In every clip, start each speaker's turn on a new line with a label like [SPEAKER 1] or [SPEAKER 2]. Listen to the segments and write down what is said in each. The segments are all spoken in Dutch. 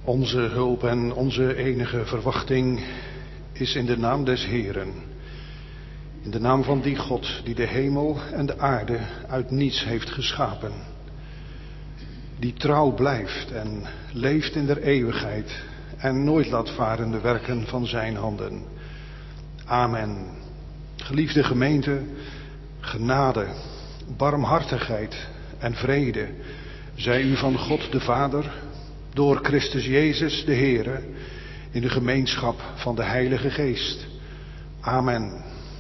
[SPEAKER 1] Onze hulp en onze enige verwachting is in de naam des Heeren. In de naam van die God die de hemel en de aarde uit niets heeft geschapen. Die trouw blijft en leeft in der eeuwigheid en nooit laat varen de werken van zijn handen. Amen. Geliefde gemeente, genade, barmhartigheid en vrede zij u van God de Vader, door Christus Jezus de Heere, in de gemeenschap van de Heilige Geest. Amen.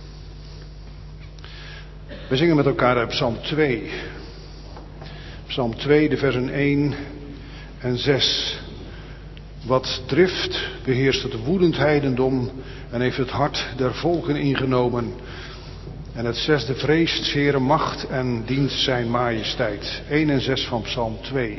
[SPEAKER 1] We zingen met elkaar uit Psalm 2. Psalm 2, de versen 1 en 6. Wat drift beheerst het woedend heidendom en heeft het hart der volken ingenomen. En het 6e vreest zere macht en dient zijn majesteit. 1 en 6 van Psalm 2.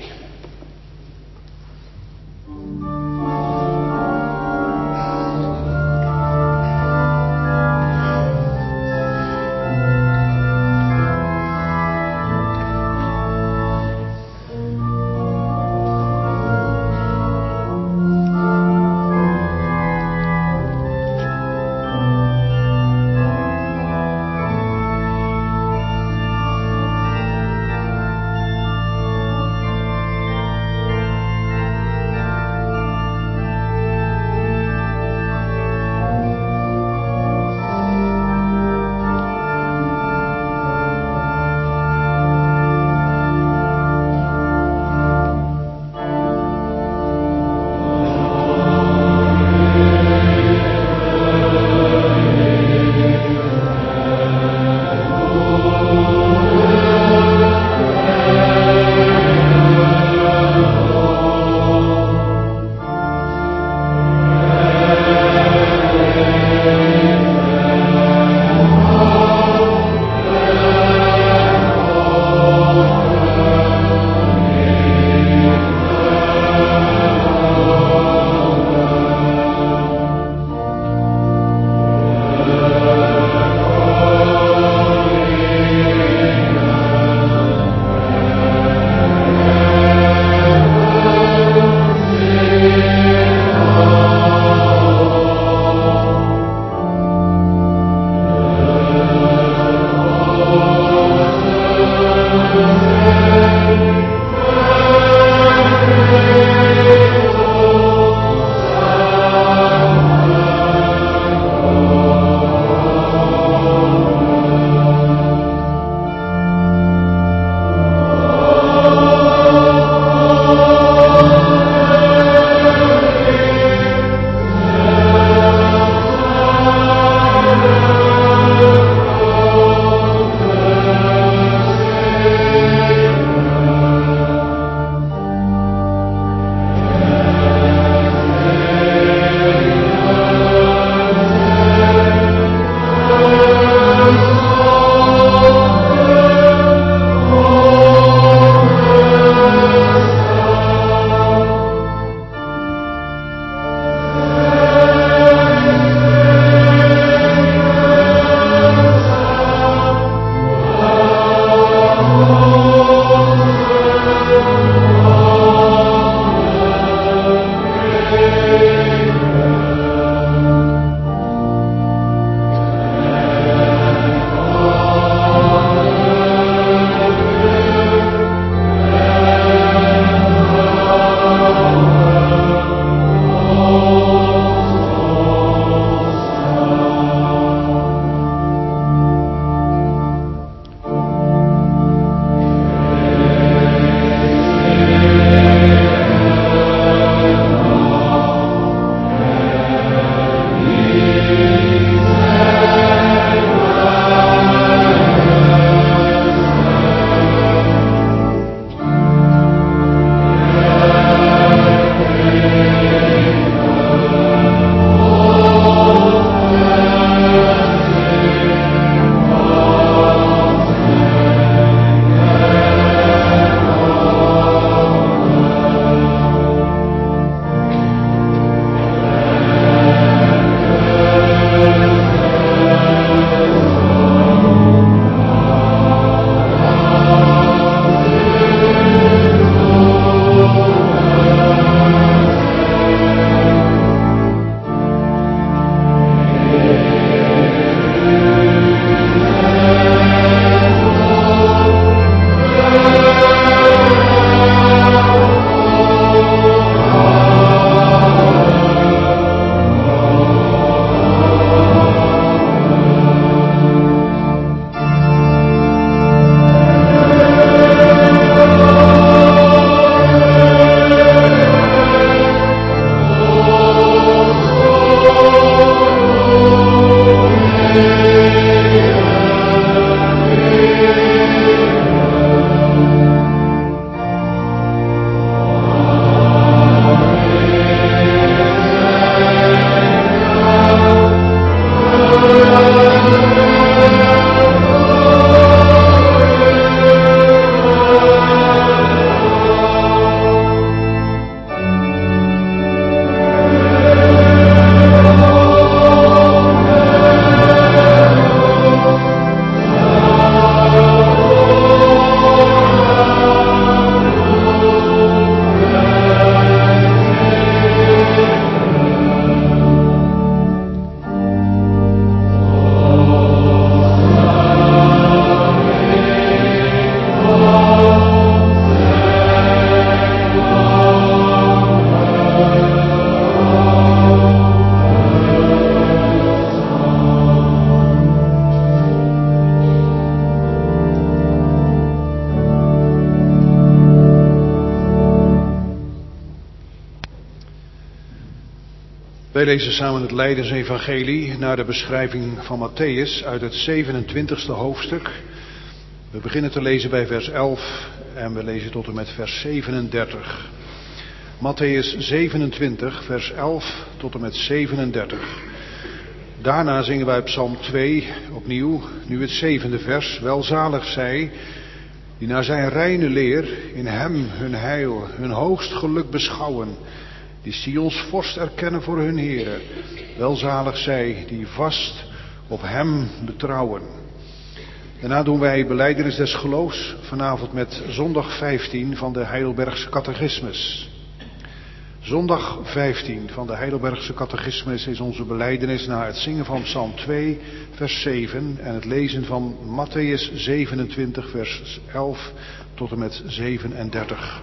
[SPEAKER 1] Wij lezen samen het Lijdensevangelie naar de beschrijving van Mattheüs uit het 27e hoofdstuk. We beginnen te lezen bij vers 11 en we lezen tot en met vers 37. Mattheüs 27, vers 11 tot en met 37. Daarna zingen wij Psalm 2 opnieuw, nu het 7e vers. Welzalig zij die naar zijn reine leer in hem hun heil, hun hoogst geluk beschouwen. Die Sions vorst erkennen voor hun Heere. Welzalig zij die vast op hem betrouwen. Daarna doen wij belijdenis des geloofs vanavond met zondag 15 van de Heidelbergse catechismus. Zondag 15 van de Heidelbergse catechismus is onze belijdenis na het zingen van Psalm 2 vers 7 en het lezen van Mattheüs 27 vers 11 tot en met 37.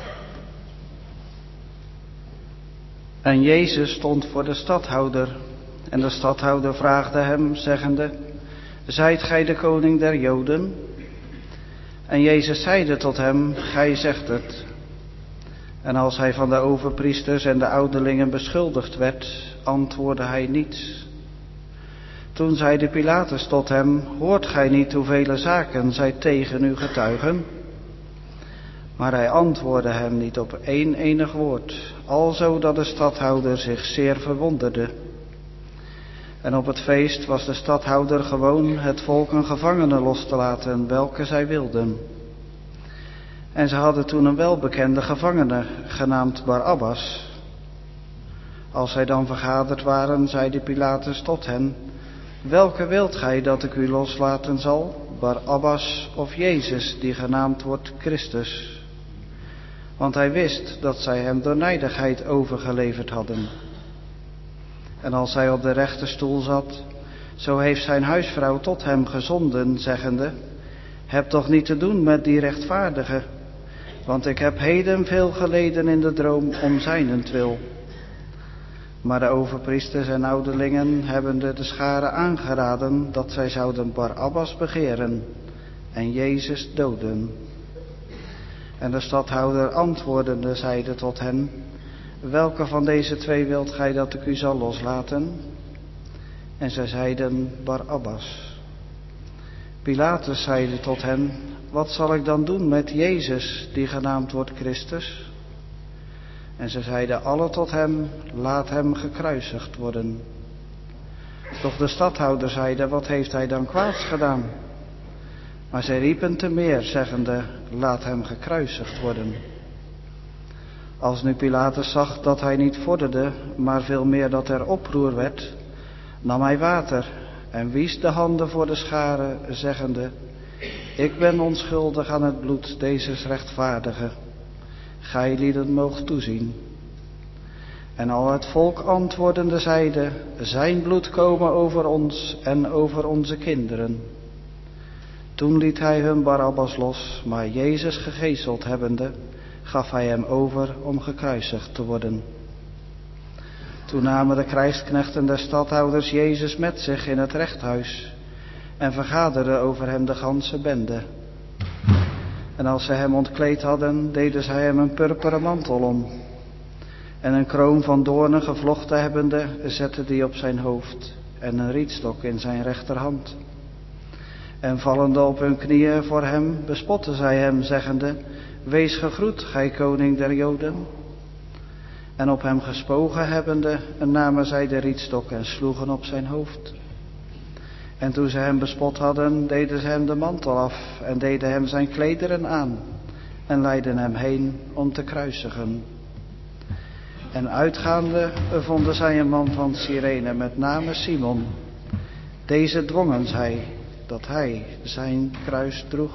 [SPEAKER 2] En Jezus stond voor de stadhouder en de stadhouder vraagde hem zeggende: Zijt gij de koning der Joden? En Jezus zeide tot hem: Gij zegt het. En als hij van de overpriesters en de ouderlingen beschuldigd werd, antwoordde hij niets. Toen zeide Pilatus tot hem: Hoort gij niet hoeveel zaken zij tegen u getuigen? Maar hij antwoordde hem niet op één enig woord, alzo dat de stadhouder zich zeer verwonderde. En op het feest was de stadhouder gewoon het volk een gevangene los te laten, welke zij wilden. En ze hadden toen een welbekende gevangene, genaamd Barabbas. Als zij dan vergaderd waren, zeide Pilatus tot hen: Welke wilt gij dat ik u loslaten zal, Barabbas of Jezus, die genaamd wordt Christus? Want hij wist dat zij hem door nijdigheid overgeleverd hadden. En als hij op de rechterstoel zat, zo heeft zijn huisvrouw tot hem gezonden, zeggende: Heb toch niet te doen met die rechtvaardige, want ik heb heden veel geleden in de droom om zijnentwil. Maar de overpriesters en ouderlingen hebben de scharen aangeraden dat zij zouden Barabbas begeren en Jezus doden. En de stadhouder antwoordende zeide tot hen: Welke van deze twee wilt gij dat ik u zal loslaten? En zij zeiden: Barabbas. Pilatus zeide tot hen: Wat zal ik dan doen met Jezus, die genaamd wordt Christus? En zij zeiden alle tot hem: Laat hem gekruisigd worden. Doch de stadhouder zeide: Wat heeft hij dan kwaads gedaan? Maar zij riepen te meer, zeggende: Laat hem gekruisigd worden. Als nu Pilatus zag dat hij niet vorderde, maar veel meer dat er oproer werd, nam hij water en wiesch de handen voor de scharen, zeggende: Ik ben onschuldig aan het bloed dezes rechtvaardige. Gij lieden moogt toezien. En al het volk antwoordende zeide: Zijn bloed komen over ons en over onze kinderen. Toen liet hij hun Barabbas los, maar Jezus gegezeld hebbende, gaf hij hem over om gekruisigd te worden. Toen namen de krijgsknechten der stadhouders Jezus met zich in het rechthuis en vergaderden over hem de ganse bende. En als zij hem ontkleed hadden, deden zij hem een purperen mantel om. En een kroon van doornen gevlochten hebbende, zetten die op zijn hoofd en een rietstok in zijn rechterhand. En vallende op hun knieën voor hem, bespotten zij hem, zeggende: Wees gegroet, gij koning der Joden. En op hem gespogen hebbende, namen zij de rietstok en sloegen op zijn hoofd. En toen ze hem bespot hadden, deden ze hem de mantel af en deden hem zijn klederen aan en leidden hem heen om te kruisigen. En uitgaande vonden zij een man van Cyrene met name Simon. Deze dwongen zij dat hij zijn kruis droeg.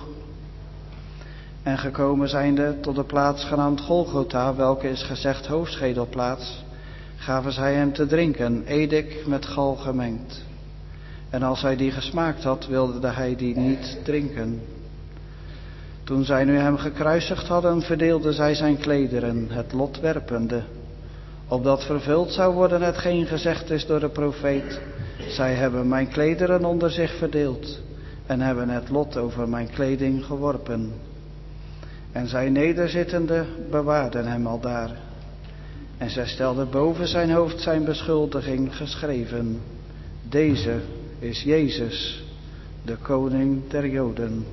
[SPEAKER 2] En gekomen zijnde tot de plaats genaamd Golgotha, welke is gezegd hoofdschedelplaats, gaven zij hem te drinken, edik met gal gemengd. En als hij die gesmaakt had, wilde hij die niet drinken. Toen zij nu hem gekruisigd hadden, verdeelden zij zijn klederen, het lot werpende, opdat vervuld zou worden hetgeen gezegd is door de profeet: Zij hebben mijn klederen onder zich verdeeld en hebben het lot over mijn kleding geworpen. En zij nederzittende bewaarden hem aldaar. En zij stelde boven zijn hoofd zijn beschuldiging geschreven: Deze is Jezus, de koning der Joden.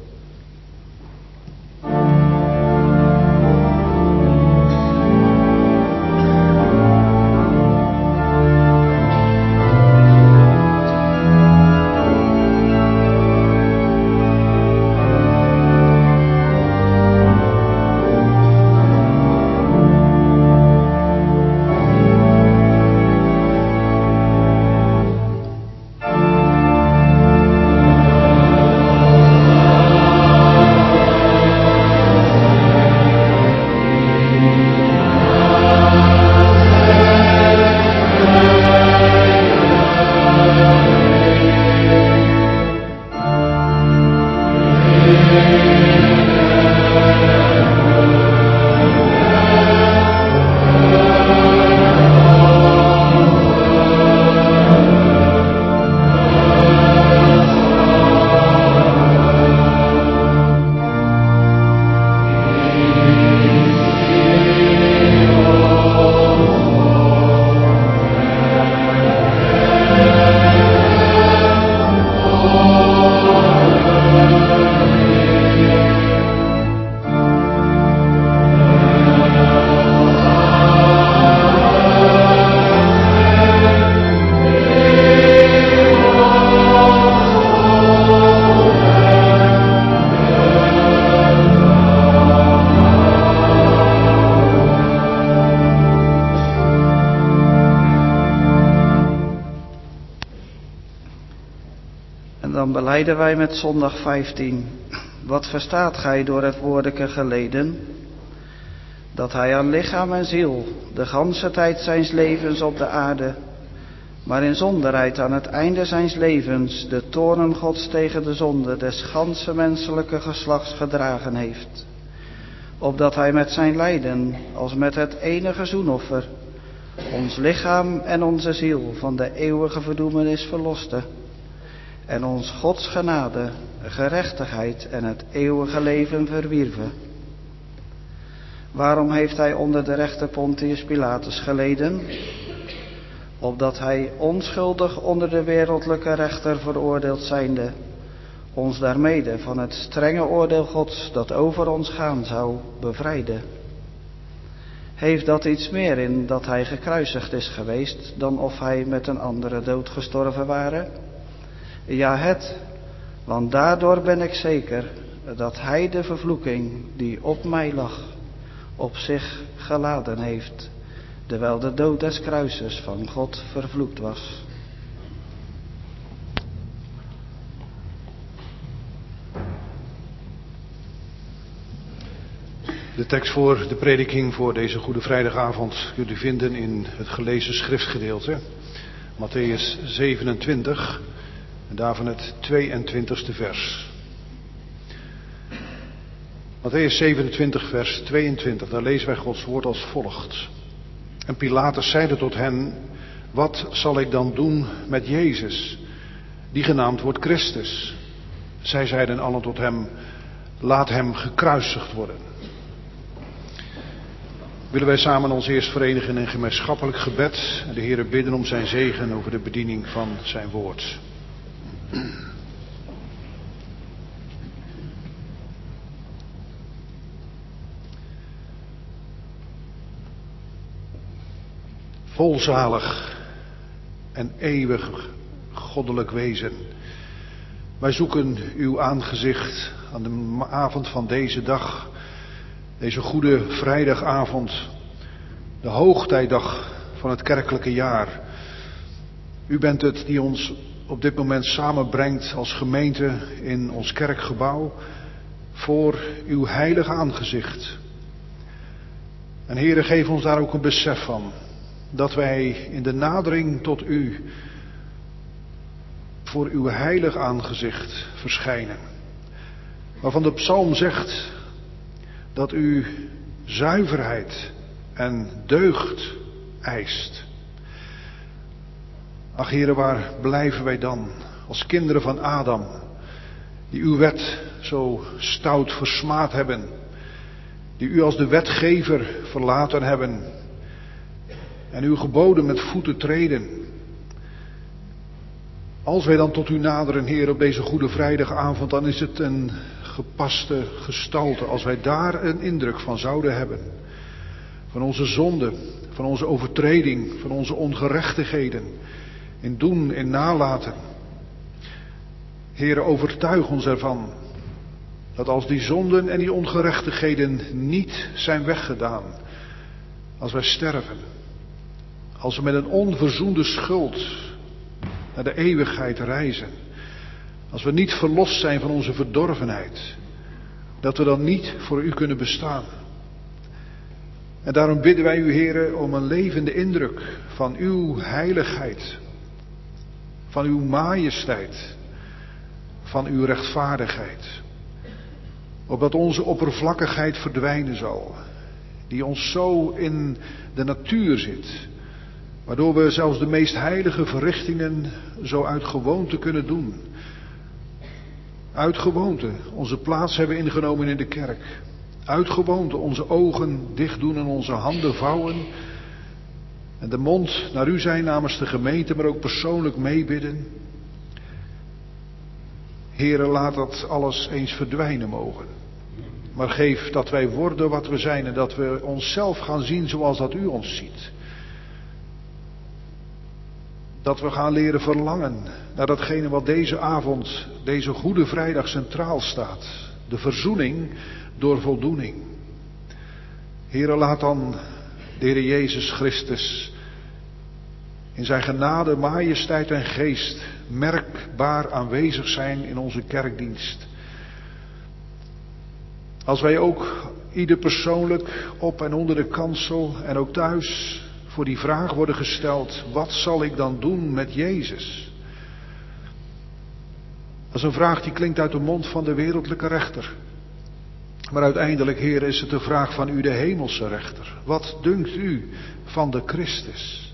[SPEAKER 2] Dan belijden wij met zondag 15. Wat verstaat gij door het woordeke geleden? Dat hij aan lichaam en ziel de ganse tijd zijns levens op de aarde, maar in zonderheid aan het einde zijns levens de toorn Gods tegen de zonde des ganse menselijke geslachts gedragen heeft. Opdat hij met zijn lijden, als met het enige zoenoffer, ons lichaam en onze ziel van de eeuwige verdoemenis verloste. En ons Gods genade, gerechtigheid en het eeuwige leven verwierven. Waarom heeft hij onder de rechter Pontius Pilatus geleden? Opdat hij onschuldig onder de wereldlijke rechter veroordeeld zijnde, ons daarmede van het strenge oordeel Gods dat over ons gaan zou, bevrijde. Heeft dat iets meer in dat hij gekruisigd is geweest, dan of hij met een andere dood gestorven ware? Ja, want daardoor ben ik zeker dat hij de vervloeking die op mij lag, op zich geladen heeft, terwijl de dood des kruises van God vervloekt was.
[SPEAKER 1] De tekst voor de prediking voor deze Goede Vrijdagavond kunt u vinden in het gelezen schriftgedeelte, Mattheüs 27, en daarvan het 22e vers. Mattheüs 27, vers 22, daar lezen wij Gods woord als volgt. En Pilatus zeide tot hen: Wat zal ik dan doen met Jezus, die genaamd wordt Christus? Zij zeiden allen tot hem: Laat hem gekruisigd worden. Willen wij samen ons eerst verenigen in een gemeenschappelijk gebed en de Heere bidden om zijn zegen over de bediening van zijn woord. Volzalig en eeuwig goddelijk wezen, wij zoeken uw aangezicht aan de avond van deze dag, deze Goede Vrijdagavond, de hoogtijdag van het kerkelijke jaar. U bent het die ons op dit moment samenbrengt als gemeente in ons kerkgebouw voor uw heilige aangezicht. En Heere, geef ons daar ook een besef van, dat wij in de nadering tot u voor uw heilig aangezicht verschijnen. Waarvan de psalm zegt dat u zuiverheid en deugd eist. Ach Heere, waar blijven wij dan als kinderen van Adam, die uw wet zo stout versmaad hebben, die u als de wetgever verlaten hebben, en uw geboden met voeten treden. Als wij dan tot u naderen, Heer, op deze Goede Vrijdagavond, dan is het een gepaste gestalte. Als wij daar een indruk van zouden hebben. Van onze zonde, van onze overtreding, van onze ongerechtigheden. In doen, in nalaten. Heer, overtuig ons ervan. Dat als die zonden en die ongerechtigheden niet zijn weggedaan. Als wij sterven. Als we met een onverzoende schuld naar de eeuwigheid reizen. Als we niet verlost zijn van onze verdorvenheid. Dat we dan niet voor u kunnen bestaan. En daarom bidden wij u, Heere, om een levende indruk van uw heiligheid. Van uw majesteit. Van uw rechtvaardigheid. Opdat onze oppervlakkigheid verdwijnen zal. Die ons zo in de natuur zit. Waardoor we zelfs de meest heilige verrichtingen zo uit gewoonte kunnen doen. Uit gewoonte onze plaats hebben ingenomen in de kerk. Uit gewoonte onze ogen dicht doen en onze handen vouwen. En de mond naar u zijn namens de gemeente, maar ook persoonlijk meebidden. Heere, laat dat alles eens verdwijnen mogen. Maar geef dat wij worden wat we zijn en dat we onszelf gaan zien zoals dat u ons ziet. Dat we gaan leren verlangen naar datgene wat deze avond, deze Goede Vrijdag centraal staat. De verzoening door voldoening. Heere, laat dan de Heer Jezus Christus in zijn genade, majesteit en geest merkbaar aanwezig zijn in onze kerkdienst. Als wij ook ieder persoonlijk op en onder de kansel en ook thuis voor die vraag worden gesteld, wat zal ik dan doen met Jezus? Dat is een vraag die klinkt uit de mond van de wereldlijke rechter. Maar uiteindelijk, Heer, is het de vraag van u, de hemelse rechter. Wat dunkt u van de Christus?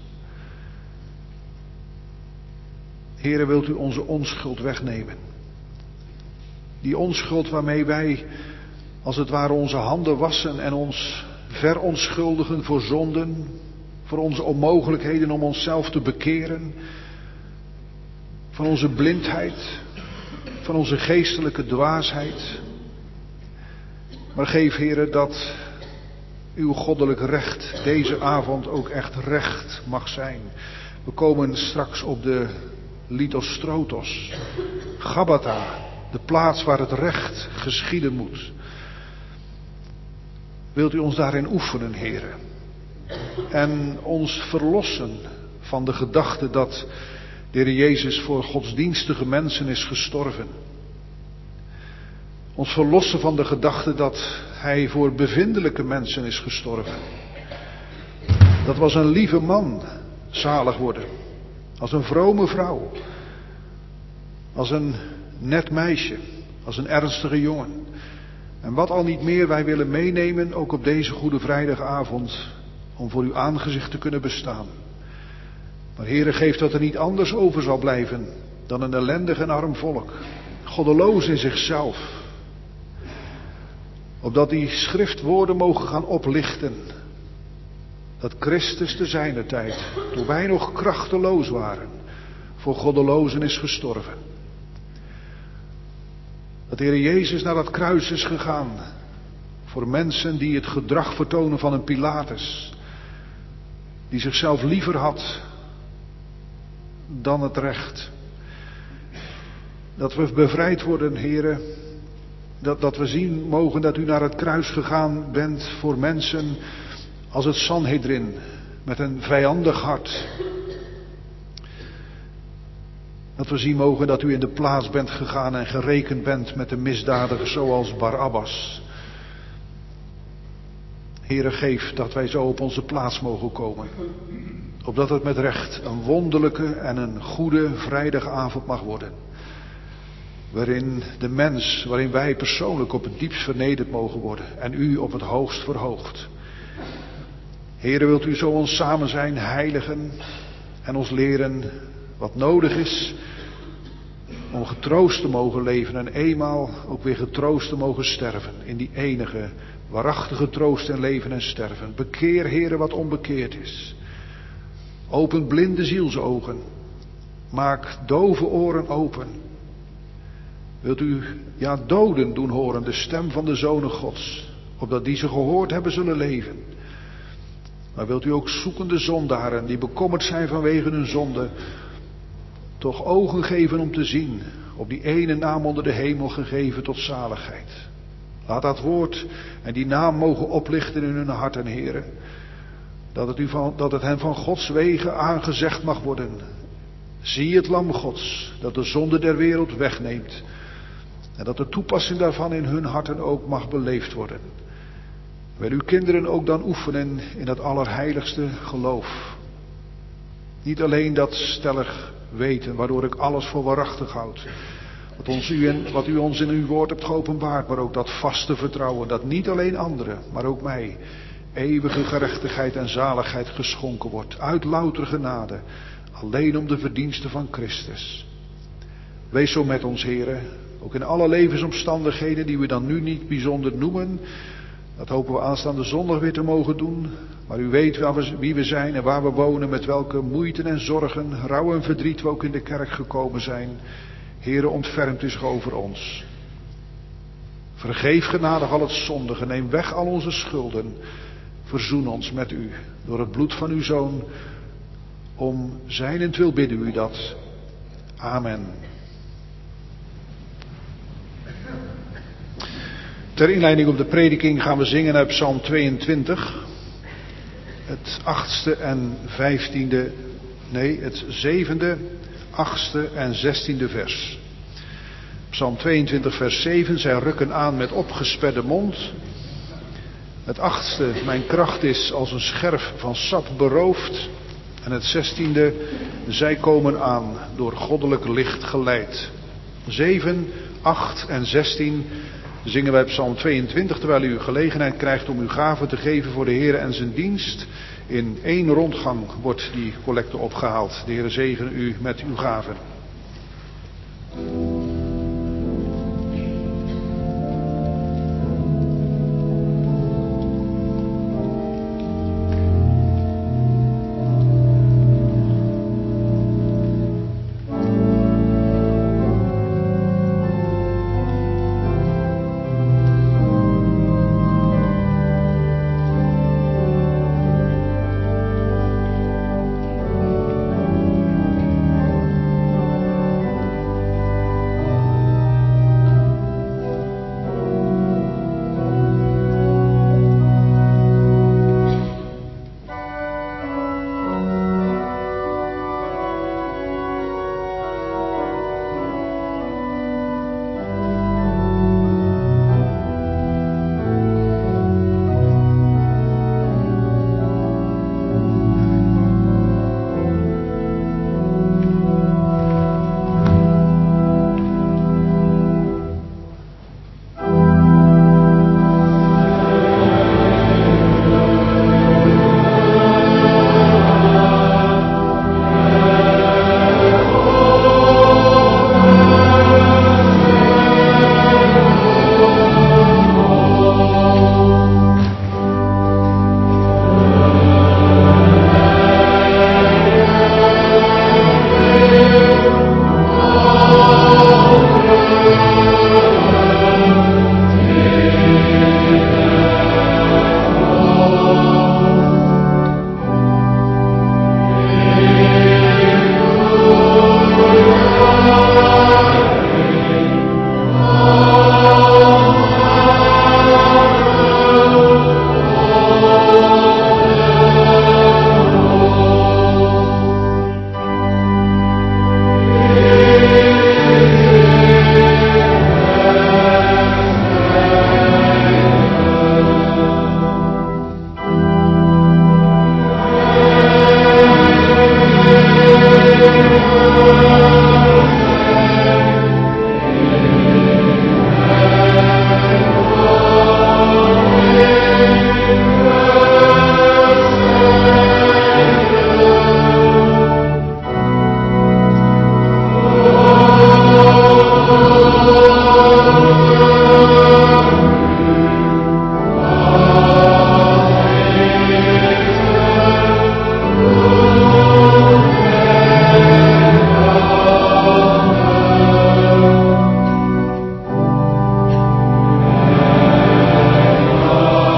[SPEAKER 1] Heere, wilt u onze onschuld wegnemen? Die onschuld waarmee wij, als het ware, onze handen wassen en ons verontschuldigen voor zonden, voor onze onmogelijkheden om onszelf te bekeren, van onze blindheid, van onze geestelijke dwaasheid. Maar geef, Heere, dat uw goddelijk recht deze avond ook echt recht mag zijn. We komen straks op de Lithostrotos, Gabbatha, de plaats waar het recht geschieden moet. Wilt u ons daarin oefenen, Heere? En ons verlossen van de gedachte dat de Heer Jezus voor godsdienstige mensen is gestorven. Ons verlossen van de gedachte dat Hij voor bevindelijke mensen is gestorven. Dat was een lieve man zalig worden. Als een vrome vrouw. Als een net meisje. Als een ernstige jongen. En wat al niet meer wij willen meenemen, ook op deze Goede Vrijdagavond, om voor uw aangezicht te kunnen bestaan. Maar Heere, geef dat er niet anders over zal blijven dan een ellendig en arm volk. Goddeloos in zichzelf. Opdat die schriftwoorden mogen gaan oplichten. Dat Christus te zijner tijd, toen wij nog krachteloos waren, voor goddelozen is gestorven. Dat de Heer Jezus naar dat kruis is gegaan. Voor mensen die het gedrag vertonen van een Pilatus. Die zichzelf liever had dan het recht. Dat we bevrijd worden, Heere. Dat we zien mogen dat u naar het kruis gegaan bent voor mensen als het Sanhedrin. Met een vijandig hart. Dat we zien mogen dat u in de plaats bent gegaan en gerekend bent met de misdadigers zoals Barabbas. Heere, geef dat wij zo op onze plaats mogen komen. Opdat het met recht een wonderlijke en een goede vrijdagavond mag worden. Waarin de mens, waarin wij persoonlijk op het diepst vernederd mogen worden. En u op het hoogst verhoogd. Heere, wilt u zo ons samen zijn, heiligen en ons leren wat nodig is om getroost te mogen leven en eenmaal ook weer getroost te mogen sterven. In die enige, waarachtige troost en leven en sterven. Bekeer, Heere, wat onbekeerd is. Open blinde zielsogen. Maak dove oren open. Wilt u, ja, doden doen horen de stem van de zonen Gods, opdat die ze gehoord hebben zullen leven. Maar wilt u ook zoekende zondaren, die bekommerd zijn vanwege hun zonde, toch ogen geven om te zien, op die ene naam onder de hemel gegeven tot zaligheid. Laat dat woord en die naam mogen oplichten in hun harten, heren. Dat het hen van Gods wegen aangezegd mag worden. Zie het lam Gods, dat de zonde der wereld wegneemt. En dat de toepassing daarvan in hun harten ook mag beleefd worden. Wil uw kinderen ook dan oefenen in dat allerheiligste geloof. Niet alleen dat stellig weten, waardoor ik alles voor waarachtig houd. Wat u ons in uw woord hebt geopenbaard, maar ook dat vaste vertrouwen, dat niet alleen anderen, maar ook mij, eeuwige gerechtigheid en zaligheid geschonken wordt, uit louter genade, alleen om de verdiensten van Christus. Wees zo met ons, heren, ook in alle levensomstandigheden die we dan nu niet bijzonder noemen. Dat hopen we aanstaande zondag weer te mogen doen. Maar u weet wie we zijn en waar we wonen, met welke moeiten en zorgen, rouw en verdriet we ook in de kerk gekomen zijn. Heere, ontfermt u zich over ons. Vergeef genadig al het zondige, neem weg al onze schulden. Verzoen ons met u door het bloed van uw Zoon. Om zijnentwil bidden u dat. Amen. Ter inleiding op de prediking gaan we zingen uit Psalm 22. Het 8e en 15e, nee, het 7e, 8e en 16e vers. Psalm 22 vers 7, zij rukken aan met opgesperde mond. Het 8e, mijn kracht is als een scherf van sap beroofd. En het 16e, zij komen aan, door goddelijk licht geleid. 7, 8 en 16 zingen wij Psalm 22, terwijl u gelegenheid krijgt om uw gaven te geven voor de Heer en zijn dienst. In 1 rondgang wordt die collecte opgehaald. De Heer zegene u met uw gaven.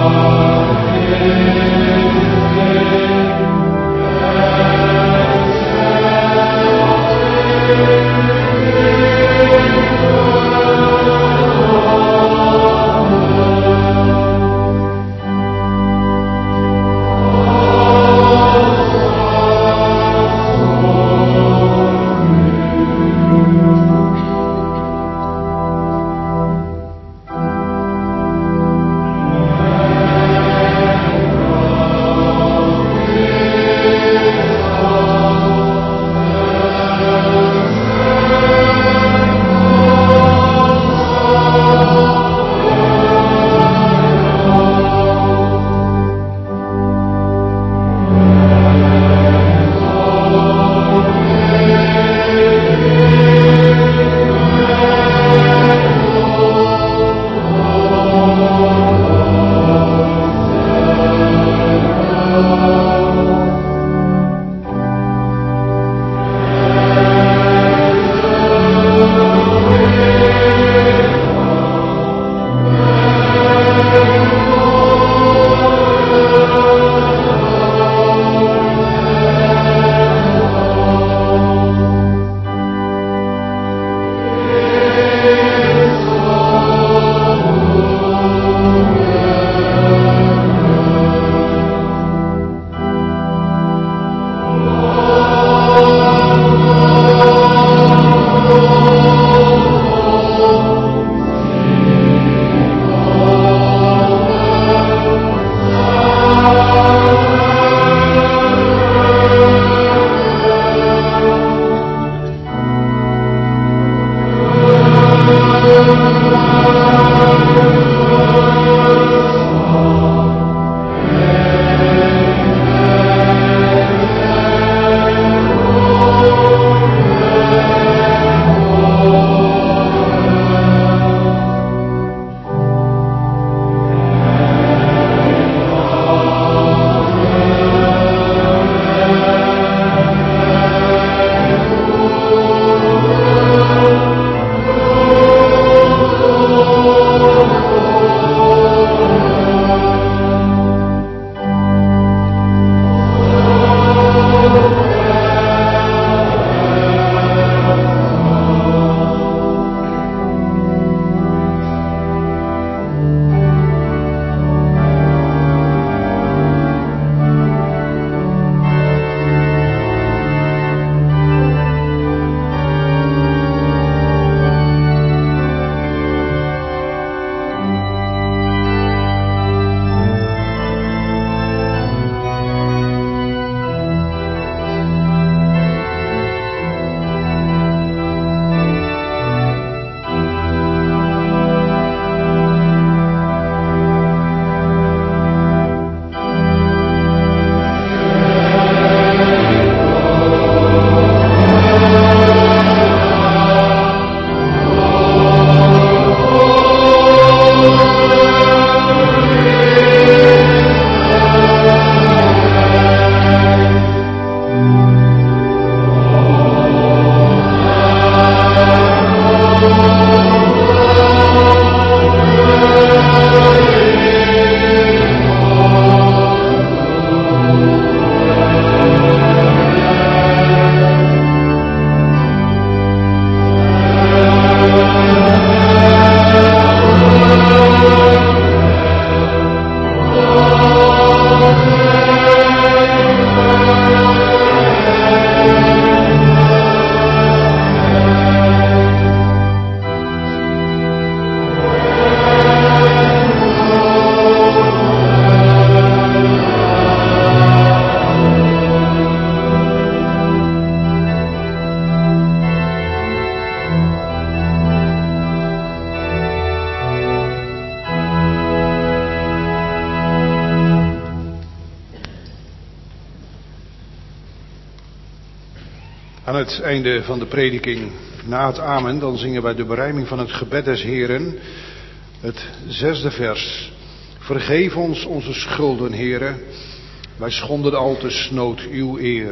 [SPEAKER 1] Aan het einde van de prediking, na het amen, dan zingen wij de berijming van het gebed des Heren, het 6e vers. Vergeef ons onze schulden, Heren, wij schonden al te snood uw eer.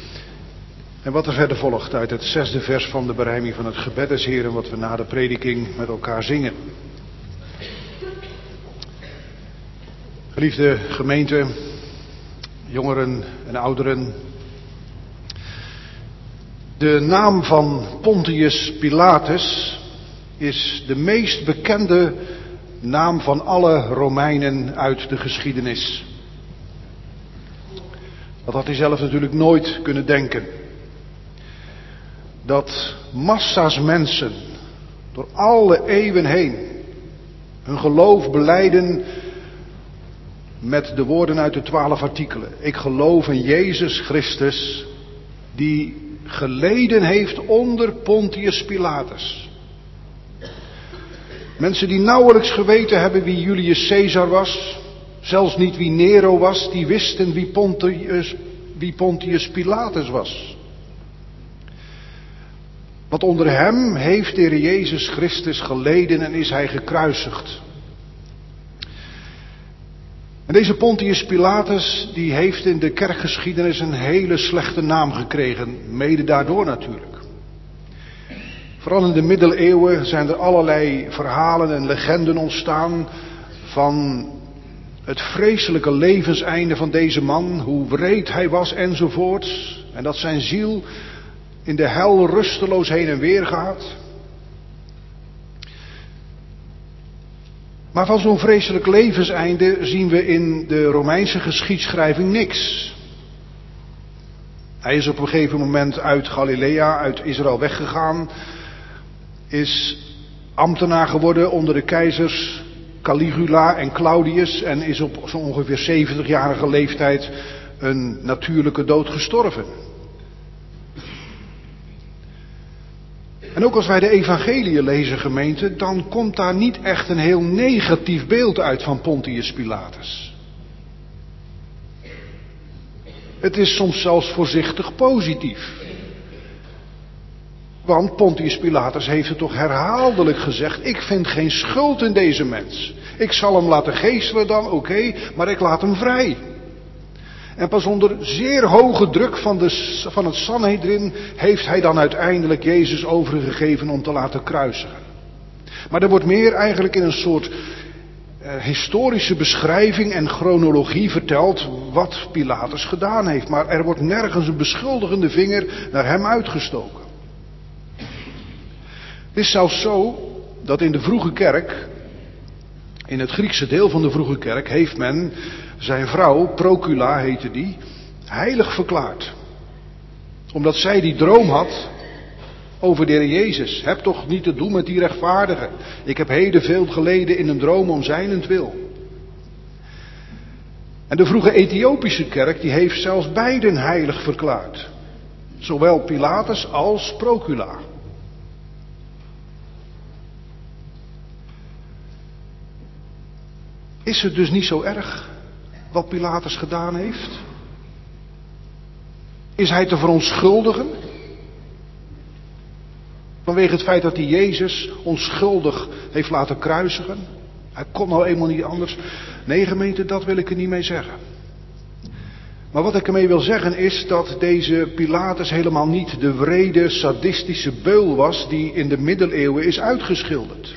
[SPEAKER 1] En wat er verder volgt uit het 6e vers van de berijming van het gebed des Heren, wat we na de prediking met elkaar zingen. Geliefde gemeente, jongeren en ouderen. De naam van Pontius Pilatus is de meest bekende naam van alle Romeinen uit de geschiedenis. Dat had hij zelf natuurlijk nooit kunnen denken. Dat massa's mensen door alle eeuwen heen hun geloof belijden met de woorden uit de 12 artikelen. Ik geloof in Jezus Christus, die geleden heeft onder Pontius Pilatus. Mensen die nauwelijks geweten hebben wie Julius Caesar was, zelfs niet wie Nero was, die wisten wie Pontius Pilatus was. Want onder hem heeft de Heer Jezus Christus geleden en is hij gekruisigd. En deze Pontius Pilatus, die heeft in de kerkgeschiedenis een hele slechte naam gekregen, mede daardoor natuurlijk. Vooral in de middeleeuwen zijn er allerlei verhalen en legenden ontstaan van het vreselijke levenseinde van deze man, hoe wreed hij was enzovoorts. En dat zijn ziel in de hel rusteloos heen en weer gaat. Maar van zo'n vreselijk levenseinde zien we in de Romeinse geschiedschrijving niks. Hij is op een gegeven moment uit Galilea, uit Israël weggegaan, is ambtenaar geworden onder de keizers Caligula en Claudius en is op zo'n ongeveer 70-jarige leeftijd een natuurlijke dood gestorven. En ook als wij de evangeliën lezen, gemeente, dan komt daar niet echt een heel negatief beeld uit van Pontius Pilatus. Het is soms zelfs voorzichtig positief. Want Pontius Pilatus heeft het toch herhaaldelijk gezegd, ik vind geen schuld in deze mens. Ik zal hem laten geeselen dan, oké, maar ik laat hem vrij. En pas onder zeer hoge druk van het Sanhedrin heeft hij dan uiteindelijk Jezus overgegeven om te laten kruisigen. Maar er wordt meer eigenlijk in een soort historische beschrijving en chronologie verteld wat Pilatus gedaan heeft. Maar er wordt nergens een beschuldigende vinger naar hem uitgestoken. Het is zelfs zo dat in de vroege kerk, in het Griekse deel van de vroege kerk, heeft men zijn vrouw, Procula heette die, heilig verklaard. Omdat zij die droom had over de Heer Jezus. Heb toch niet te doen met die rechtvaardige. Ik heb heden veel geleden in een droom om zijnentwil. En de vroege Ethiopische kerk die heeft zelfs beiden heilig verklaard. Zowel Pilatus als Procula. Is het dus niet zo erg wat Pilatus gedaan heeft? Is hij te verontschuldigen? Vanwege het feit dat hij Jezus onschuldig heeft laten kruisigen? Hij kon nou eenmaal niet anders. Nee, gemeente, dat wil ik er niet mee zeggen. Maar wat ik ermee wil zeggen is dat deze Pilatus helemaal niet de wrede, sadistische beul was die in de middeleeuwen is uitgeschilderd.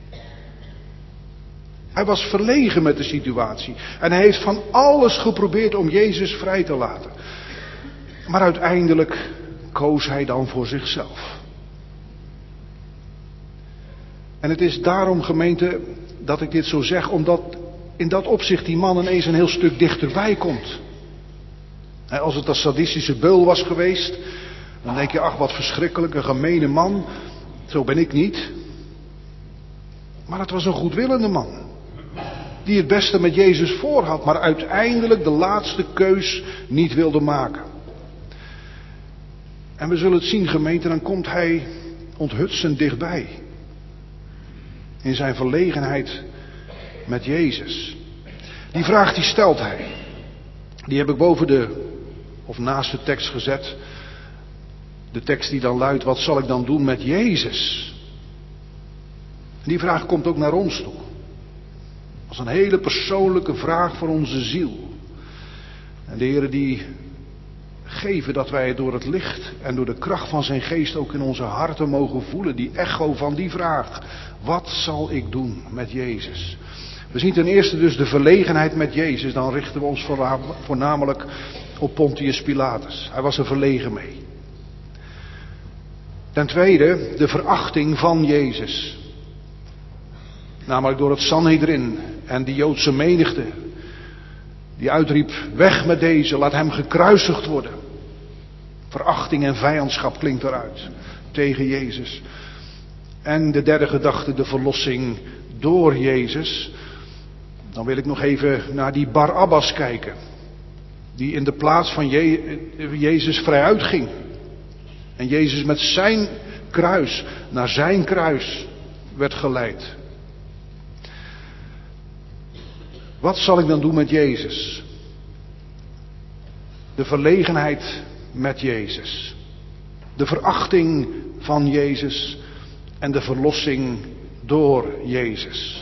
[SPEAKER 1] Hij was verlegen met de situatie. En hij heeft van alles geprobeerd om Jezus vrij te laten. Maar uiteindelijk koos hij dan voor zichzelf. En het is daarom, gemeente, dat ik dit zo zeg. Omdat in dat opzicht die man ineens een heel stuk dichterbij komt. Als het een sadistische beul was geweest, dan denk je, ach wat verschrikkelijk, een gemene man. Zo ben ik niet. Maar het was een goedwillende man. Die het beste met Jezus voor had, maar uiteindelijk de laatste keus niet wilde maken. En we zullen het zien, gemeente, dan komt hij onthutsend dichtbij. In zijn verlegenheid met Jezus. Die vraag die stelt hij. Die heb ik boven of naast de tekst gezet. De tekst die dan luidt, wat zal ik dan doen met Jezus? En die vraag komt ook naar ons toe. Als een hele persoonlijke vraag voor onze ziel. En de Heer die geven dat wij door het licht en door de kracht van zijn geest ook in onze harten mogen voelen. Die echo van die vraag. Wat zal ik doen met Jezus? We zien ten eerste dus de verlegenheid met Jezus. Dan richten we ons voornamelijk op Pontius Pilatus. Hij was er verlegen mee. Ten tweede de verachting van Jezus. Namelijk door het Sanhedrin en die Joodse menigte. Die uitriep, weg met deze, laat hem gekruisigd worden. Verachting en vijandschap klinkt eruit tegen Jezus. En de derde gedachte, de verlossing door Jezus. Dan wil ik nog even naar die Barabbas kijken. Die in de plaats van Jezus vrijuit ging. En Jezus met zijn kruis, naar zijn kruis werd geleid. Wat zal ik dan doen met Jezus? De verlegenheid met Jezus. De verachting van Jezus. En de verlossing door Jezus.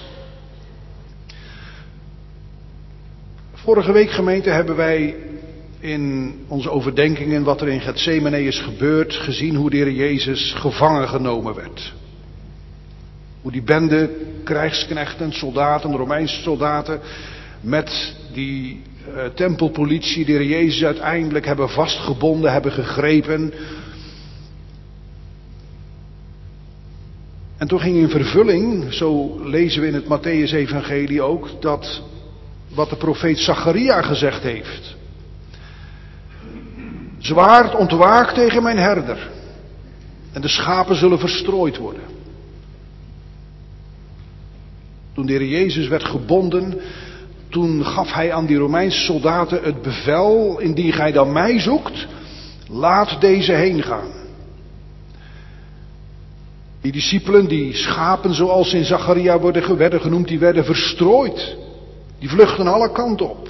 [SPEAKER 1] Vorige week, gemeente, hebben wij in onze overdenkingen wat er in Getsemane is gebeurd, gezien hoe de Heer Jezus gevangen genomen werd. Hoe die bende, krijgsknechten, soldaten, Romeinse soldaten, met die tempelpolitie de Heer Jezus uiteindelijk hebben vastgebonden, hebben gegrepen. En toen ging in vervulling, zo lezen we in het Mattheüs-evangelie ook, dat wat de profeet Zacharia gezegd heeft. Zwaard ontwaakt tegen mijn herder. En de schapen zullen verstrooid worden. Toen de Heer Jezus werd gebonden, toen gaf hij aan die Romeinse soldaten het bevel, indien gij dan mij zoekt, laat deze heen gaan. Die discipelen, die schapen zoals in Zacharia werden genoemd, die werden verstrooid. Die vluchten alle kanten op.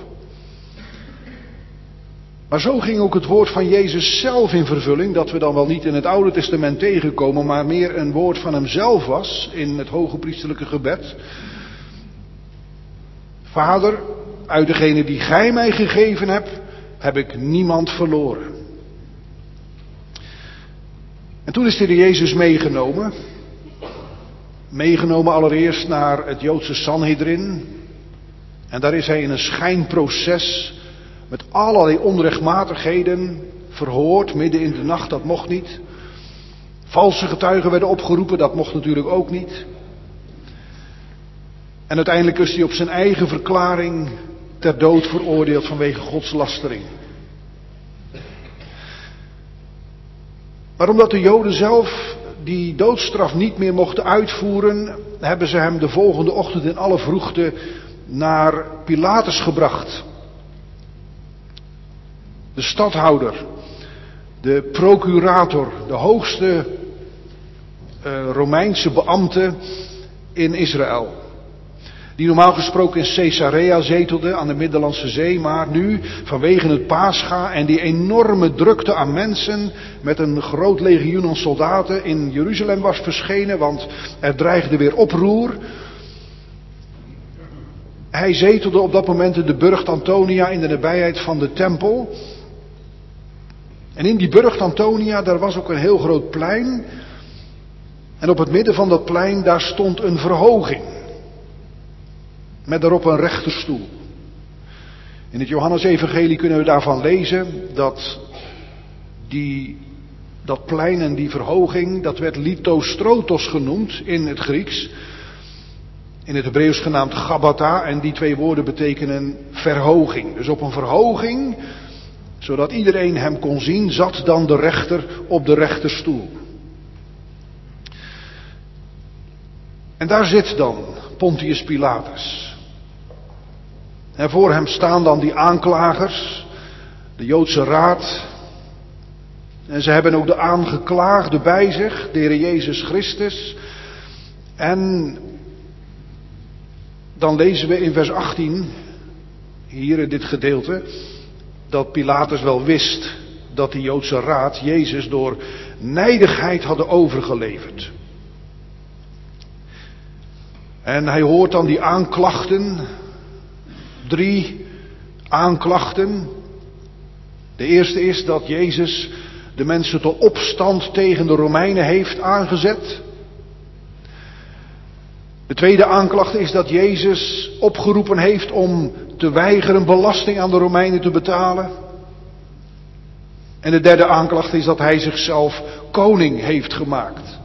[SPEAKER 1] Maar zo ging ook het woord van Jezus zelf in vervulling, dat we dan wel niet in het Oude Testament tegenkomen, maar meer een woord van hemzelf was in het hoge priesterlijke gebed. Vader, uit degene die gij mij gegeven hebt, heb ik niemand verloren. En toen is de Heer Jezus meegenomen. Meegenomen allereerst naar het Joodse Sanhedrin. En daar is hij in een schijnproces met allerlei onrechtmatigheden verhoord, midden in de nacht, dat mocht niet. Valse getuigen werden opgeroepen, dat mocht natuurlijk ook niet. En uiteindelijk is hij op zijn eigen verklaring ter dood veroordeeld vanwege godslastering. Maar omdat de Joden zelf die doodstraf niet meer mochten uitvoeren, hebben ze hem de volgende ochtend in alle vroegte naar Pilatus gebracht. De stadhouder, de procurator, de hoogste Romeinse beambte in Israël. Die normaal gesproken in Caesarea zetelde aan de Middellandse Zee, maar nu vanwege het Pascha en die enorme drukte aan mensen met een groot legioen aan soldaten in Jeruzalem was verschenen, want er dreigde weer oproer. Hij zetelde op dat moment in de burcht Antonia in de nabijheid van de tempel. En in die burcht Antonia, daar was ook een heel groot plein. En op het midden van dat plein, daar stond een verhoging. Met daarop een rechterstoel. In het Johannes-evangelie kunnen we daarvan lezen dat dat plein en die verhoging, dat werd Lithostrotos genoemd in het Grieks. In het Hebreeuws genaamd Gabbatha, en die twee woorden betekenen verhoging. Dus op een verhoging, zodat iedereen hem kon zien, zat dan de rechter op de rechterstoel. En daar zit dan Pontius Pilatus. En voor hem staan dan die aanklagers, de Joodse raad. En ze hebben ook de aangeklaagde bij zich, de Heer Jezus Christus. En dan lezen we in vers 18, hier in dit gedeelte, dat Pilatus wel wist dat die Joodse raad Jezus door nijdigheid hadden overgeleverd. En hij hoort dan die aanklachten, 3 aanklachten. De eerste is dat Jezus de mensen tot opstand tegen de Romeinen heeft aangezet. De tweede aanklacht is dat Jezus opgeroepen heeft om te weigeren belasting aan de Romeinen te betalen. En de derde aanklacht is dat hij zichzelf koning heeft gemaakt.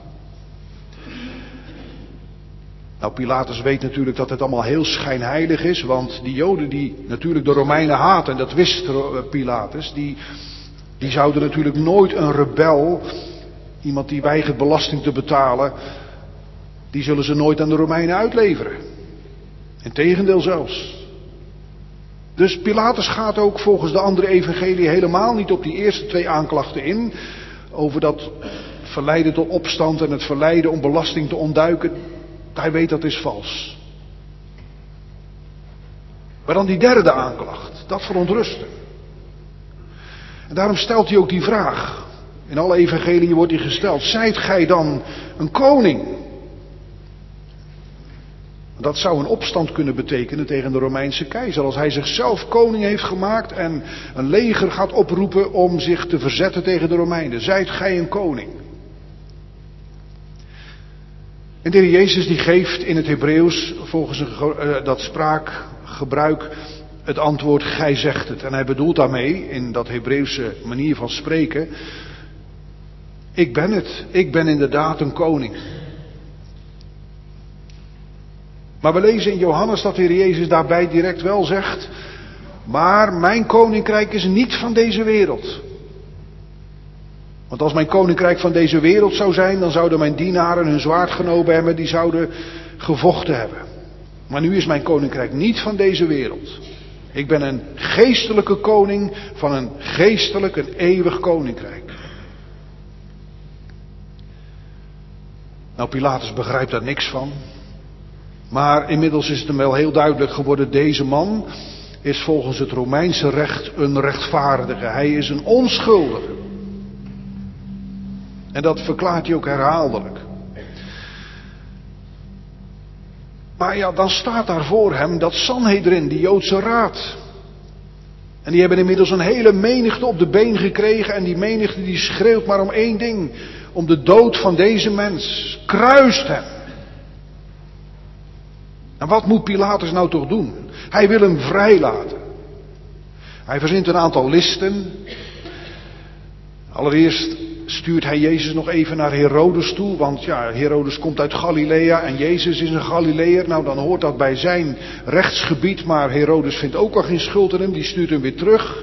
[SPEAKER 1] Nou, Pilatus weet natuurlijk dat het allemaal heel schijnheilig is, want die Joden die natuurlijk de Romeinen haten, en dat wist Pilatus, die zouden natuurlijk nooit een rebel, iemand die weigert belasting te betalen, die zullen ze nooit aan de Romeinen uitleveren. Integendeel zelfs. Dus Pilatus gaat ook volgens de andere evangelie helemaal niet op die eerste twee aanklachten in, over dat verleiden tot opstand en het verleiden om belasting te ontduiken. Hij weet dat is vals. Maar dan die derde aanklacht, dat verontrust hem. En daarom stelt hij ook die vraag. In alle evangeliën wordt die gesteld. Zijt gij dan een koning? Dat zou een opstand kunnen betekenen tegen de Romeinse keizer. Als hij zichzelf koning heeft gemaakt en een leger gaat oproepen om zich te verzetten tegen de Romeinen. Zijt gij een koning? En de Heer Jezus die geeft in het Hebreeuws volgens dat spraakgebruik het antwoord gij zegt het. En hij bedoelt daarmee in dat Hebreeuwse manier van spreken. Ik ben het. Ik ben inderdaad een koning. Maar we lezen in Johannes dat de Heer Jezus daarbij direct wel zegt. Maar mijn koninkrijk is niet van deze wereld. Want als mijn koninkrijk van deze wereld zou zijn, dan zouden mijn dienaren hun zwaard genomen hebben, die zouden gevochten hebben. Maar nu is mijn koninkrijk niet van deze wereld. Ik ben een geestelijke koning van een geestelijk, een eeuwig koninkrijk. Nou, Pilatus begrijpt daar niks van. Maar inmiddels is het hem wel heel duidelijk geworden, deze man is volgens het Romeinse recht een rechtvaardige. Hij is een onschuldige. En dat verklaart hij ook herhaaldelijk. Maar ja, dan staat daar voor hem dat Sanhedrin, die Joodse raad. En die hebben inmiddels een hele menigte op de been gekregen. En die menigte die schreeuwt maar om één ding. Om de dood van deze mens. Kruist hem. En wat moet Pilatus nou toch doen? Hij wil hem vrijlaten. Hij verzint een aantal listen. Allereerst stuurt hij Jezus nog even naar Herodes toe. Want ja, Herodes komt uit Galilea en Jezus is een Galileër. Nou, dan hoort dat bij zijn rechtsgebied. Maar Herodes vindt ook al geen schuld in hem. Die stuurt hem weer terug.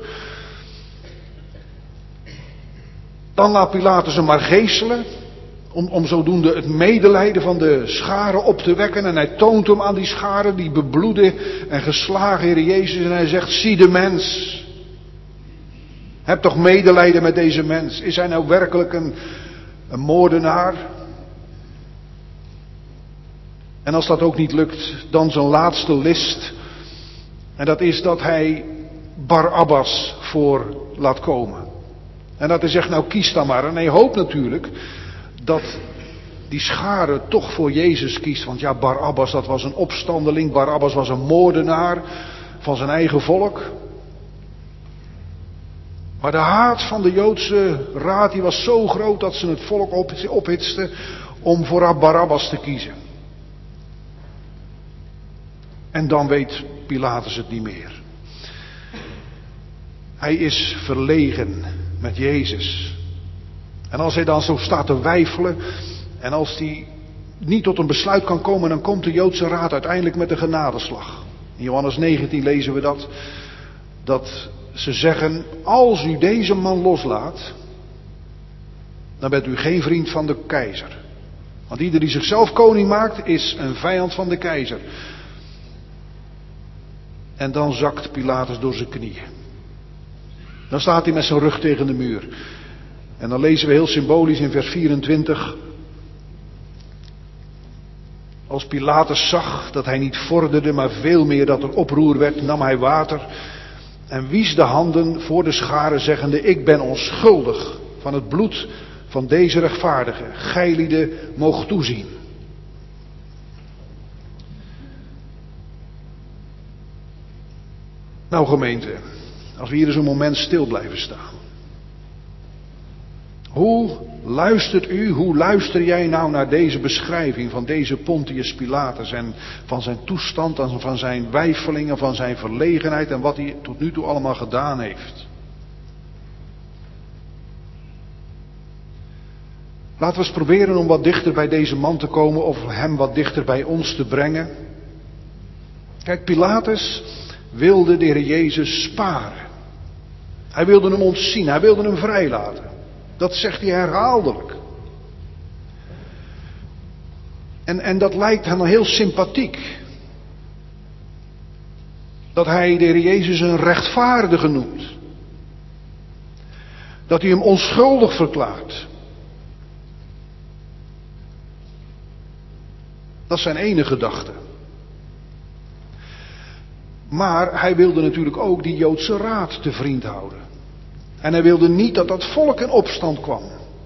[SPEAKER 1] Dan laat Pilatus hem maar geeselen. Om zodoende het medelijden van de scharen op te wekken. En hij toont hem aan die scharen, die bebloede en geslagen Heer Jezus. En hij zegt, zie de mens. Heb toch medelijden met deze mens. Is hij nou werkelijk een moordenaar? En als dat ook niet lukt, dan zijn laatste list. En dat is dat hij Barabbas voor laat komen. En dat hij zegt, nou kies dan maar. En hij hoopt natuurlijk dat die schare toch voor Jezus kiest. Want ja, Barabbas, dat was een opstandeling. Barabbas was een moordenaar van zijn eigen volk. Maar de haat van de Joodse raad die was zo groot dat ze het volk ophitsten om voor Barabbas te kiezen. En dan weet Pilatus het niet meer. Hij is verlegen met Jezus. En als hij dan zo staat te weifelen en als hij niet tot een besluit kan komen, dan komt de Joodse raad uiteindelijk met een genadeslag. In Johannes 19 lezen we dat ze zeggen, als u deze man loslaat, dan bent u geen vriend van de keizer. Want ieder die zichzelf koning maakt, is een vijand van de keizer. En dan zakt Pilatus door zijn knieën. Dan staat hij met zijn rug tegen de muur. En dan lezen we heel symbolisch in vers 24. Als Pilatus zag dat hij niet vorderde, maar veel meer dat er oproer werd, nam hij water en wies de handen voor de scharen, zeggende, ik ben onschuldig van het bloed van deze rechtvaardige. Gij moogt toezien. Nou gemeente, als we hier eens een moment stil blijven staan. Hoe luister jij nou naar deze beschrijving van deze Pontius Pilatus en van zijn toestand en van zijn weifelingen, van zijn verlegenheid en wat hij tot nu toe allemaal gedaan heeft? Laten we eens proberen om wat dichter bij deze man te komen of hem wat dichter bij ons te brengen. Kijk, Pilatus wilde de Heer Jezus sparen. Hij wilde hem ontzien, hij wilde hem vrijlaten. Dat zegt hij herhaaldelijk. En dat lijkt hem heel sympathiek. Dat hij de Heer Jezus een rechtvaardige noemt. Dat hij hem onschuldig verklaart. Dat is zijn enige gedachte. Maar hij wilde natuurlijk ook die Joodse raad te vriend houden. En hij wilde niet dat dat volk in opstand kwam.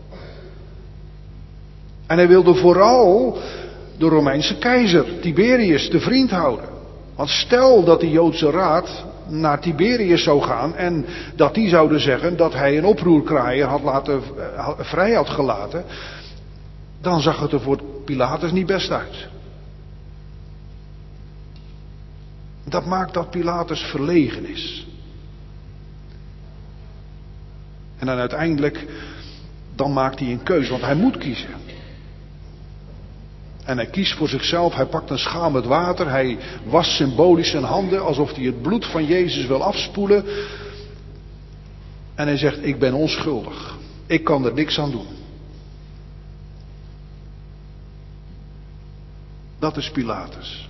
[SPEAKER 1] En hij wilde vooral de Romeinse keizer, Tiberius, te vriend houden. Want stel dat die Joodse raad naar Tiberius zou gaan en dat die zouden zeggen dat hij een oproerkraaier vrij had gelaten, dan zag het er voor Pilatus niet best uit. Dat maakt dat Pilatus verlegen is. En dan uiteindelijk, dan maakt hij een keuze, want hij moet kiezen. En hij kiest voor zichzelf, hij pakt een schaal met water, hij wast symbolisch zijn handen alsof hij het bloed van Jezus wil afspoelen. En hij zegt, ik ben onschuldig. Ik kan er niks aan doen. Dat is Pilatus.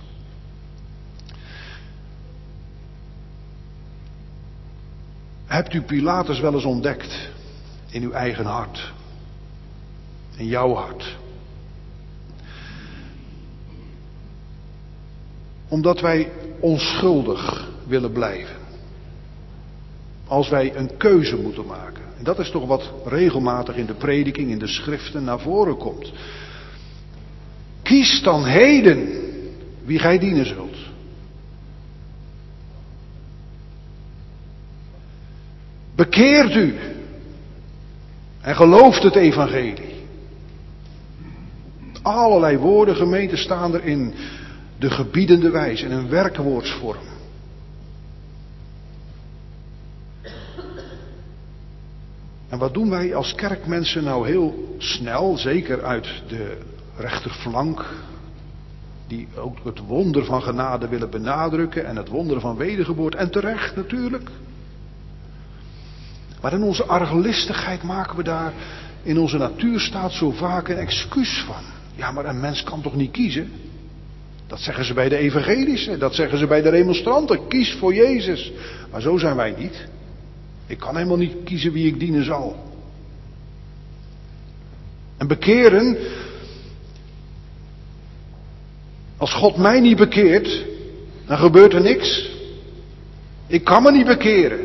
[SPEAKER 1] Hebt u Pilatus wel eens ontdekt in uw eigen hart? In jouw hart? Omdat wij onschuldig willen blijven. Als wij een keuze moeten maken. En dat is toch wat regelmatig in de prediking, in de schriften naar voren komt. Kies dan heden wie gij dienen zult. Bekeert u en gelooft het evangelie. Allerlei woorden, gemeente, staan er in de gebiedende wijze, in een werkwoordsvorm. En wat doen wij als kerkmensen nou heel snel, zeker uit de rechterflank, die ook het wonder van genade willen benadrukken en het wonder van wedergeboorte, en terecht natuurlijk. Maar in onze argelistigheid maken we daar in onze natuurstaat zo vaak een excuus van. Ja, maar een mens kan toch niet kiezen? Dat zeggen ze bij de evangelische, dat zeggen ze bij de remonstranten. Kies voor Jezus. Maar zo zijn wij niet. Ik kan helemaal niet kiezen wie ik dienen zal. En bekeren, als God mij niet bekeert, dan gebeurt er niks. Ik kan me niet bekeren.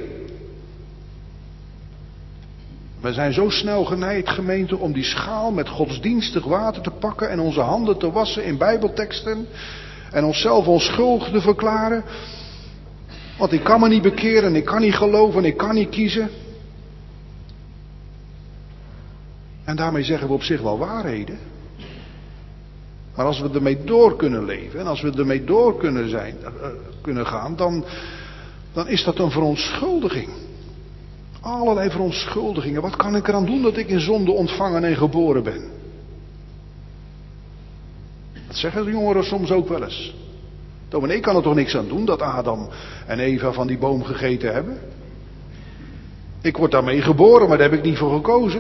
[SPEAKER 1] We zijn zo snel geneigd, gemeente, om die schaal met godsdienstig water te pakken en onze handen te wassen in bijbelteksten en onszelf onschuldig te verklaren. Want ik kan me niet bekeren, ik kan niet geloven, ik kan niet kiezen. En daarmee zeggen we op zich wel waarheden. Maar als we ermee door kunnen leven en als we ermee door kunnen gaan, dan is dat een verontschuldiging. Allerlei verontschuldigingen. Wat kan ik eraan doen dat ik in zonde ontvangen en geboren ben? Dat zeggen de jongeren soms ook wel eens. Dominee kan er toch niks aan doen dat Adam en Eva van die boom gegeten hebben? Ik word daarmee geboren, maar daar heb ik niet voor gekozen.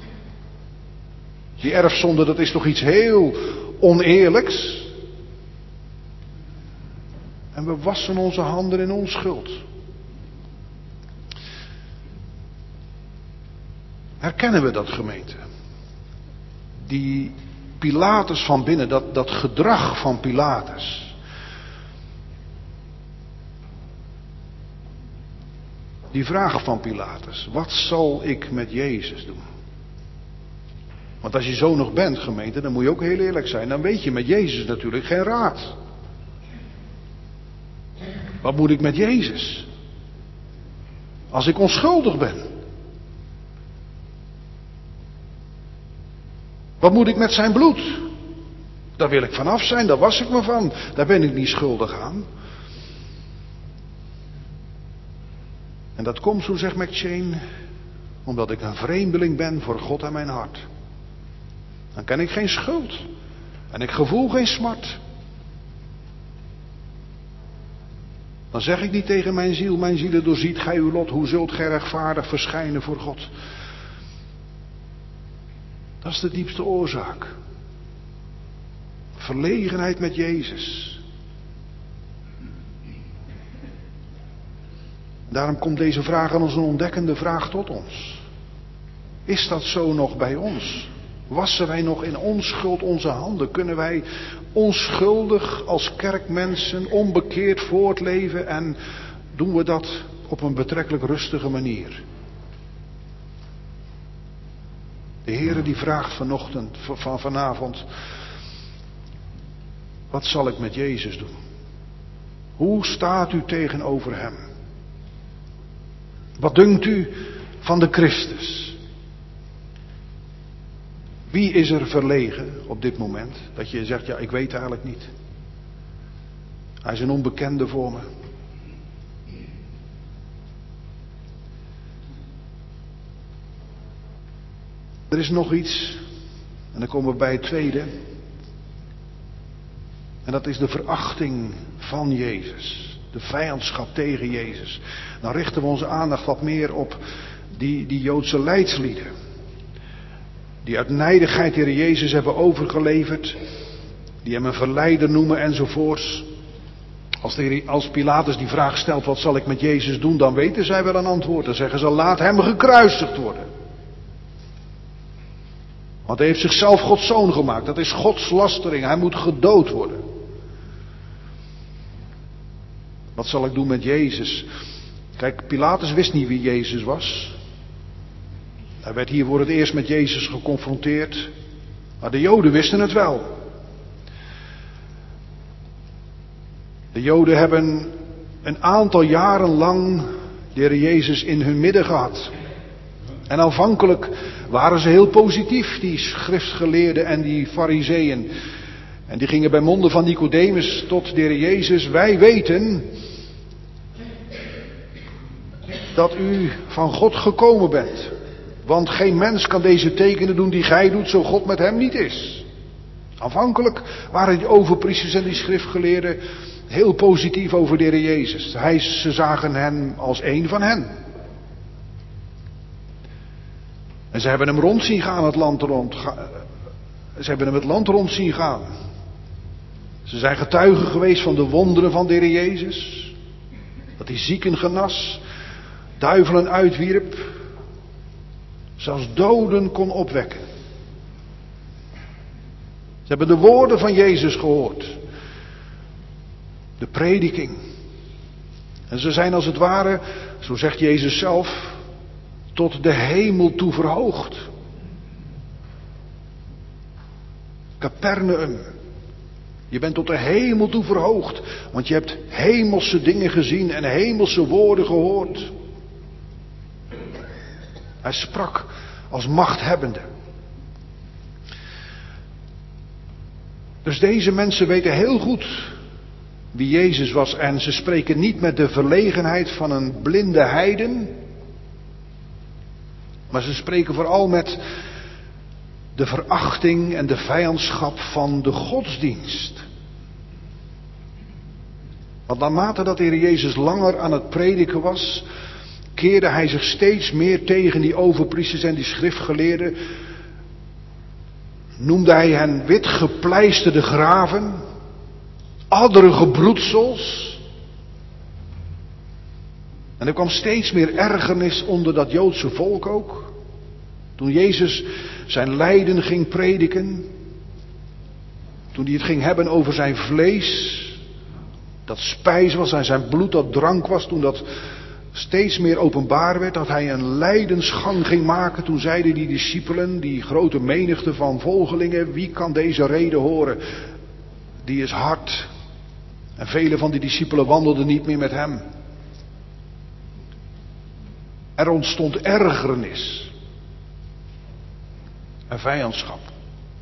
[SPEAKER 1] Die erfzonde, dat is toch iets heel oneerlijks? En we wassen onze handen in onschuld. Herkennen we dat, gemeente? Die Pilatus van binnen, dat gedrag van Pilatus. Die vraag van Pilatus, wat zal ik met Jezus doen? Want als je zo nog bent, gemeente, dan moet je ook heel eerlijk zijn. Dan weet je met Jezus natuurlijk geen raad. Wat moet ik met Jezus? Als ik onschuldig ben. Wat moet ik met zijn bloed? Daar wil ik vanaf zijn, daar was ik me van. Daar ben ik niet schuldig aan. En dat komt, zo zegt McCheyne, omdat ik een vreemdeling ben voor God en mijn hart. Dan ken ik geen schuld. En ik gevoel geen smart. Dan zeg ik niet tegen mijn zielen doorziet gij uw lot, hoe zult gij rechtvaardig verschijnen voor God. Dat is de diepste oorzaak. Verlegenheid met Jezus. Daarom komt deze vraag als een ontdekkende vraag tot ons. Is dat zo nog bij ons? Wassen wij nog in onschuld onze handen? Kunnen wij onschuldig als kerkmensen onbekeerd voortleven en doen we dat op een betrekkelijk rustige manier? De Heere die vraagt vanavond, wat zal ik met Jezus doen? Hoe staat u tegenover hem? Wat dunkt u van de Christus? Wie is er verlegen op dit moment? Dat je zegt, ja, ik weet eigenlijk niet. Hij is een onbekende voor me. Er is nog iets, en dan komen we bij het tweede. En dat is de verachting van Jezus. De vijandschap tegen Jezus. Dan richten we onze aandacht wat meer op die Joodse leidslieden. Die uit nijdigheid de Heer Jezus hebben overgeleverd. Die hem een verleider noemen enzovoorts. Als Pilatus die vraag stelt, wat zal ik met Jezus doen? Dan weten zij wel een antwoord. Dan zeggen ze, laat hem gekruisigd worden. Want hij heeft zichzelf Gods zoon gemaakt. Dat is Gods lastering. Hij moet gedood worden. Wat zal ik doen met Jezus? Kijk, Pilatus wist niet wie Jezus was. Hij werd hier voor het eerst met Jezus geconfronteerd. Maar de Joden wisten het wel. De Joden hebben een aantal jaren lang de Heer Jezus in hun midden gehad. En aanvankelijk waren ze heel positief, die schriftgeleerden en die farizeeën. En die gingen bij monden van Nicodemus tot de Heer Jezus, wij weten dat u van God gekomen bent. Want geen mens kan deze tekenen doen die gij doet, zo God met hem niet is. Aanvankelijk waren die overpriesters en die schriftgeleerden heel positief over de Heer Jezus. Ze zagen hem als een van hen. En ze hebben hem rond zien gaan, het land rond. Ze hebben hem het land rond zien gaan. Ze zijn getuigen geweest van de wonderen van de Heer Jezus. Dat hij zieken genas, duivelen uitwierp, zelfs doden kon opwekken. Ze hebben de woorden van Jezus gehoord. De prediking. En ze zijn als het ware, zo zegt Jezus zelf, tot de hemel toe verhoogd. Capernaum. Je bent tot de hemel toe verhoogd. Want je hebt hemelse dingen gezien en hemelse woorden gehoord. Hij sprak als machthebbende. Dus deze mensen weten heel goed wie Jezus was. En ze spreken niet met de verlegenheid van een blinde heiden. Maar ze spreken vooral met de verachting en de vijandschap van de godsdienst. Want naarmate dat de Heer Jezus langer aan het prediken was, keerde hij zich steeds meer tegen die overpriesters en die schriftgeleerden. Noemde hij hen witgepleisterde graven, adderige broedsels. En er kwam steeds meer ergernis onder dat Joodse volk ook. Toen Jezus zijn lijden ging prediken. Toen hij het ging hebben over zijn vlees. Dat spijs was en zijn bloed dat drank was. Toen dat steeds meer openbaar werd. Dat hij een lijdensgang ging maken. Toen zeiden die discipelen, die grote menigte van volgelingen. Wie kan deze reden horen? Die is hard. En vele van die discipelen wandelden niet meer met hem. Er ontstond ergernis. En vijandschap.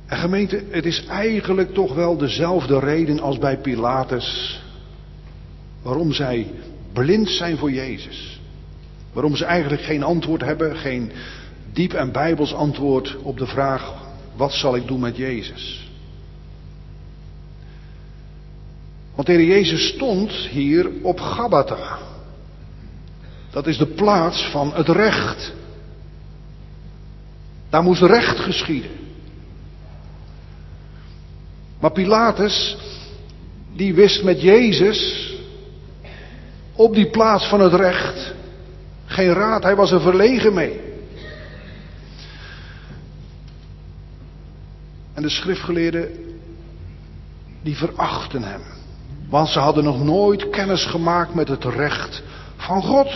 [SPEAKER 1] En gemeente, het is eigenlijk toch wel dezelfde reden als bij Pilatus waarom zij blind zijn voor Jezus. Waarom ze eigenlijk geen antwoord hebben, geen diep en bijbels antwoord op de vraag: wat zal ik doen met Jezus? Want de Heer Jezus stond hier op Gabbatha. Dat is de plaats van het recht. Daar moest recht geschieden. Maar Pilatus, die wist met Jezus op die plaats van het recht geen raad. Hij was er verlegen mee. En de schriftgeleerden, die verachten hem. Want ze hadden nog nooit kennis gemaakt met het recht van God.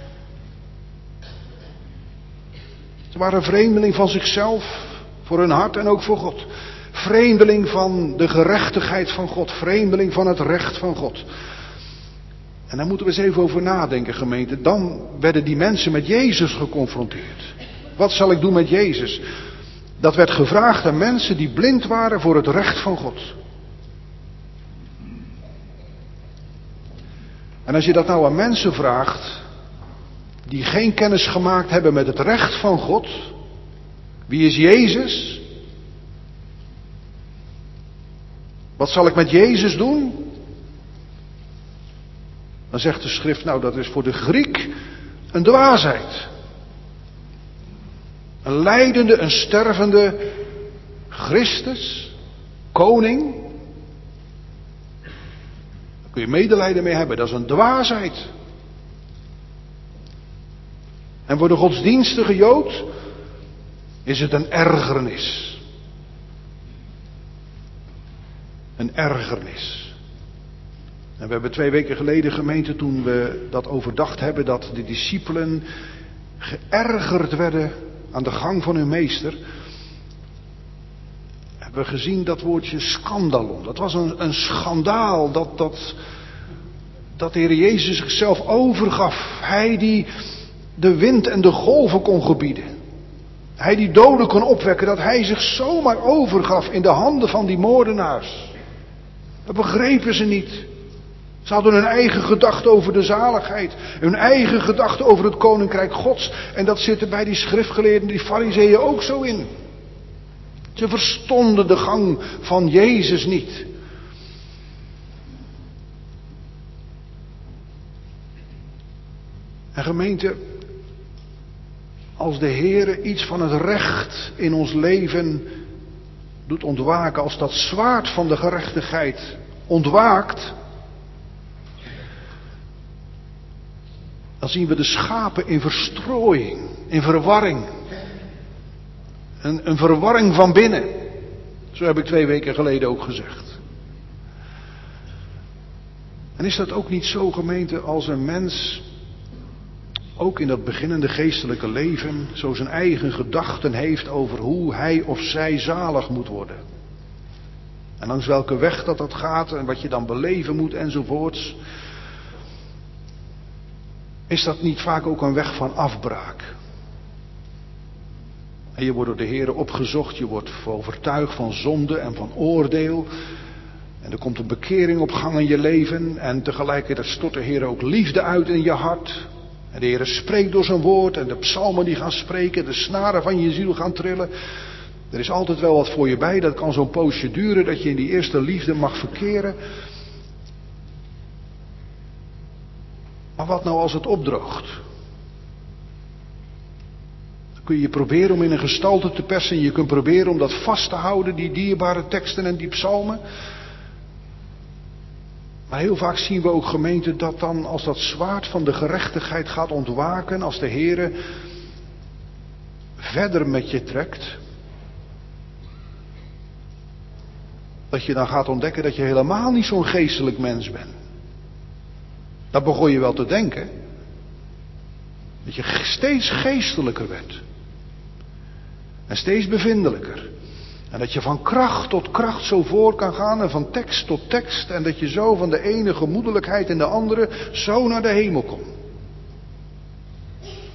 [SPEAKER 1] Ze waren vreemdeling van zichzelf, voor hun hart en ook voor God. Vreemdeling van de gerechtigheid van God. Vreemdeling van het recht van God. En daar moeten we eens even over nadenken, gemeente. Dan werden die mensen met Jezus geconfronteerd. Wat zal ik doen met Jezus? Dat werd gevraagd aan mensen die blind waren voor het recht van God. En als je dat nou aan mensen vraagt die geen kennis gemaakt hebben met het recht van God. Wie is Jezus? Wat zal ik met Jezus doen? Dan zegt de schrift, nou dat is voor de Griek een dwaasheid. Een lijdende, een stervende Christus, koning. Daar kun je medelijden mee hebben, dat is een dwaasheid. En voor de godsdienstige Jood is het een ergernis. Een ergernis. En we hebben 2 weken geleden, gemeente, toen we dat overdacht hebben, dat de discipelen geërgerd werden aan de gang van hun meester, hebben we gezien dat woordje scandalon. Dat was een schandaal dat de Heer Jezus zichzelf overgaf. Hij die de wind en de golven kon gebieden. Hij die doden kon opwekken, dat hij zich zomaar overgaf in de handen van die moordenaars. Dat begrepen ze niet. Ze hadden hun eigen gedachte over de zaligheid. Hun eigen gedachte over het koninkrijk Gods. En dat zit er bij die schriftgeleerden, die farizeeën ook zo in. Ze verstonden de gang van Jezus niet. En gemeente, als de Heere iets van het recht in ons leven doet ontwaken, als dat zwaard van de gerechtigheid ontwaakt, dan zien we de schapen in verstrooiing, in verwarring. Een verwarring van binnen. Zo heb ik 2 weken geleden ook gezegd. En is dat ook niet zo, gemeente, als een mens ook in dat beginnende geestelijke leven zo zijn eigen gedachten heeft over hoe hij of zij zalig moet worden. En langs welke weg dat gaat en wat je dan beleven moet enzovoorts. Is dat niet vaak ook een weg van afbraak? En je wordt door de Heere opgezocht, je wordt overtuigd van zonde en van oordeel. En er komt een bekering op gang in je leven. En tegelijkertijd stort de Heere ook liefde uit in je hart. En de Heere spreekt door zijn woord en de psalmen die gaan spreken, de snaren van je ziel gaan trillen. Er is altijd wel wat voor je bij, dat kan zo'n poosje duren dat je in die eerste liefde mag verkeren. Maar wat nou als het opdroogt? Dan kun je proberen om in een gestalte te persen. Je kunt proberen om dat vast te houden, die dierbare teksten en die psalmen. Maar heel vaak zien we ook, gemeente, dat dan als dat zwaard van de gerechtigheid gaat ontwaken, als de Heere verder met je trekt, dat je dan gaat ontdekken dat je helemaal niet zo'n geestelijk mens bent. Dat begon je wel te denken. Dat je steeds geestelijker werd. En steeds bevindelijker. En dat je van kracht tot kracht zo voor kan gaan en van tekst tot tekst. En dat je zo van de ene gemoedelijkheid in de andere zo naar de hemel komt.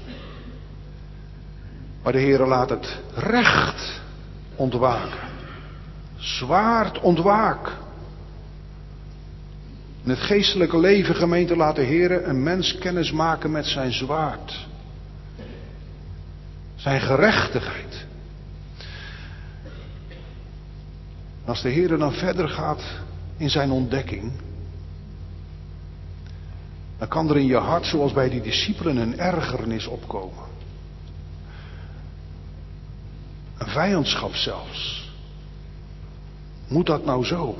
[SPEAKER 1] Maar de Heere laat het recht ontwaken. Zwaard, ontwaak. In het geestelijke leven, gemeente, laat de Heer een mens kennis maken met zijn zwaard. Zijn gerechtigheid. Als de Heer dan verder gaat in zijn ontdekking, dan kan er in je hart, zoals bij die discipelen, een ergernis opkomen. Een vijandschap zelfs. Moet dat nou zo?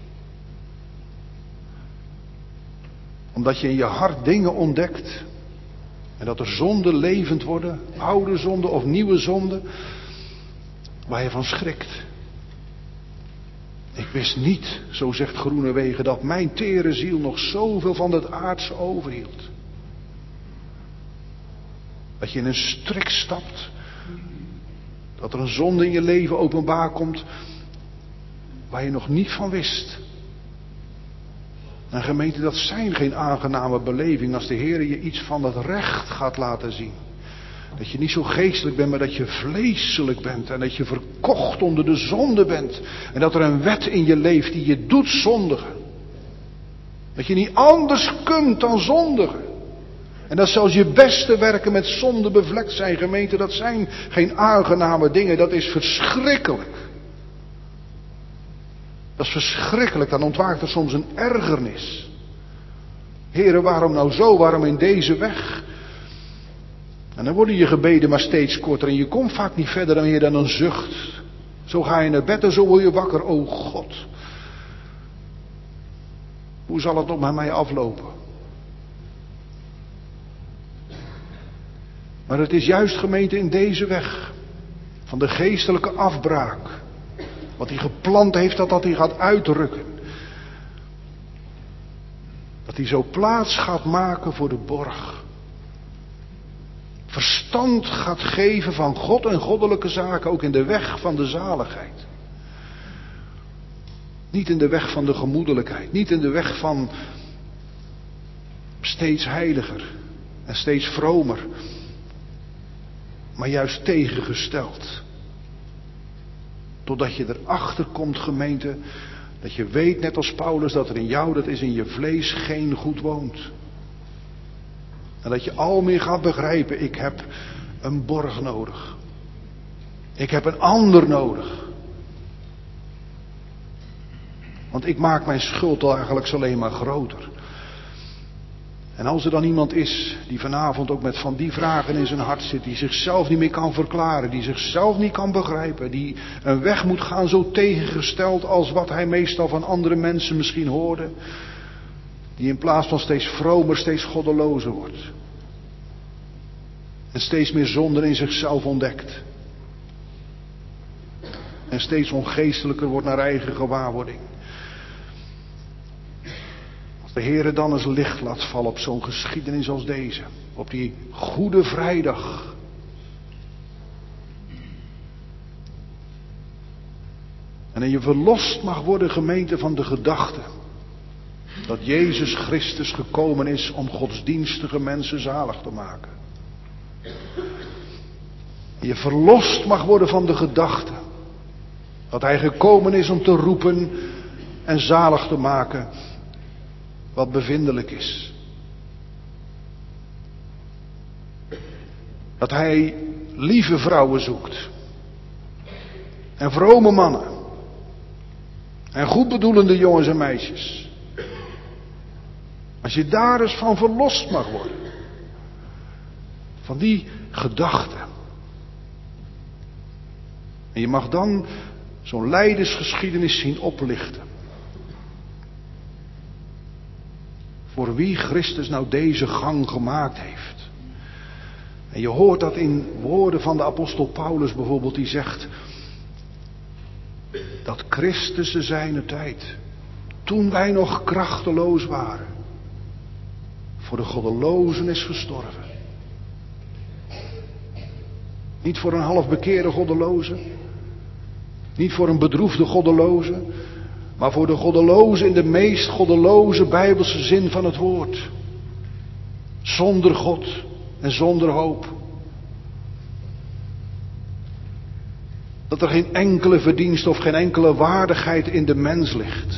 [SPEAKER 1] Omdat je in je hart dingen ontdekt en dat er zonden levend worden, oude zonden of nieuwe zonden, waar je van schrikt. Ik wist niet, zo zegt Groenewegen, dat mijn tere ziel nog zoveel van het aardse overhield. Dat je in een strik stapt, dat er een zonde in je leven openbaar komt waar je nog niet van wist. En gemeente, dat zijn geen aangename beleving als de Heer je iets van het recht gaat laten zien. Dat je niet zo geestelijk bent, maar dat je vleeselijk bent. En dat je verkocht onder de zonde bent. En dat er een wet in je leeft die je doet zondigen. Dat je niet anders kunt dan zondigen. En dat zelfs je beste werken met zonde bevlekt zijn, gemeente. Dat zijn geen aangename dingen. Dat is verschrikkelijk. Dat is verschrikkelijk. Dan ontwaakt er soms een ergernis. Heere, waarom nou zo? Waarom in deze weg? En dan worden je gebeden maar steeds korter. En je komt vaak niet verder dan meer dan een zucht. Zo ga je naar bed en zo word je wakker. O God. Hoe zal het nog met mij aflopen? Maar het is juist, gemeente, in deze weg van de geestelijke afbraak. Wat hij gepland heeft, dat hij gaat uitrukken. Dat hij zo plaats gaat maken voor de borg. Verstand gaat geven van God en goddelijke zaken, ook in de weg van de zaligheid. Niet in de weg van de gemoedelijkheid, niet in de weg van steeds heiliger en steeds vromer, maar juist tegengesteld. Totdat je erachter komt, gemeente, dat je weet, net als Paulus, dat er in jou, dat is in je vlees, geen goed woont. En dat je al meer gaat begrijpen, ik heb een borg nodig. Ik heb een ander nodig. Want ik maak mijn schuld al eigenlijk alleen maar groter. En als er dan iemand is die vanavond ook met van die vragen in zijn hart zit, die zichzelf niet meer kan verklaren, die zichzelf niet kan begrijpen, die een weg moet gaan zo tegengesteld als wat hij meestal van andere mensen misschien hoorde, die in plaats van steeds vromer, steeds goddelozer wordt. En steeds meer zonden in zichzelf ontdekt. En steeds ongeestelijker wordt naar eigen gewaarwording. Als de Heer dan eens licht laat vallen op zo'n geschiedenis als deze. Op die Goede Vrijdag. En je verlost mag worden, gemeente, van de gedachte dat Jezus Christus gekomen is om godsdienstige mensen zalig te maken. Je verlost mag worden van de gedachte dat hij gekomen is om te roepen en zalig te maken wat bevindelijk is. Dat hij lieve vrouwen zoekt en vrome mannen en goedbedoelende jongens en meisjes. Als je daar eens van verlost mag worden, van die gedachte. En je mag dan zo'n lijdensgeschiedenis zien oplichten. Voor wie Christus nou deze gang gemaakt heeft. En je hoort dat in woorden van de apostel Paulus bijvoorbeeld, die zegt dat Christus te zijner tijd, toen wij nog krachteloos waren, voor de goddelozen is gestorven. Niet voor een half bekeerde goddeloze. Niet voor een bedroefde goddeloze. Maar voor de goddeloze in de meest goddeloze bijbelse zin van het woord. Zonder God en zonder hoop. Dat er geen enkele verdienste of geen enkele waardigheid in de mens ligt.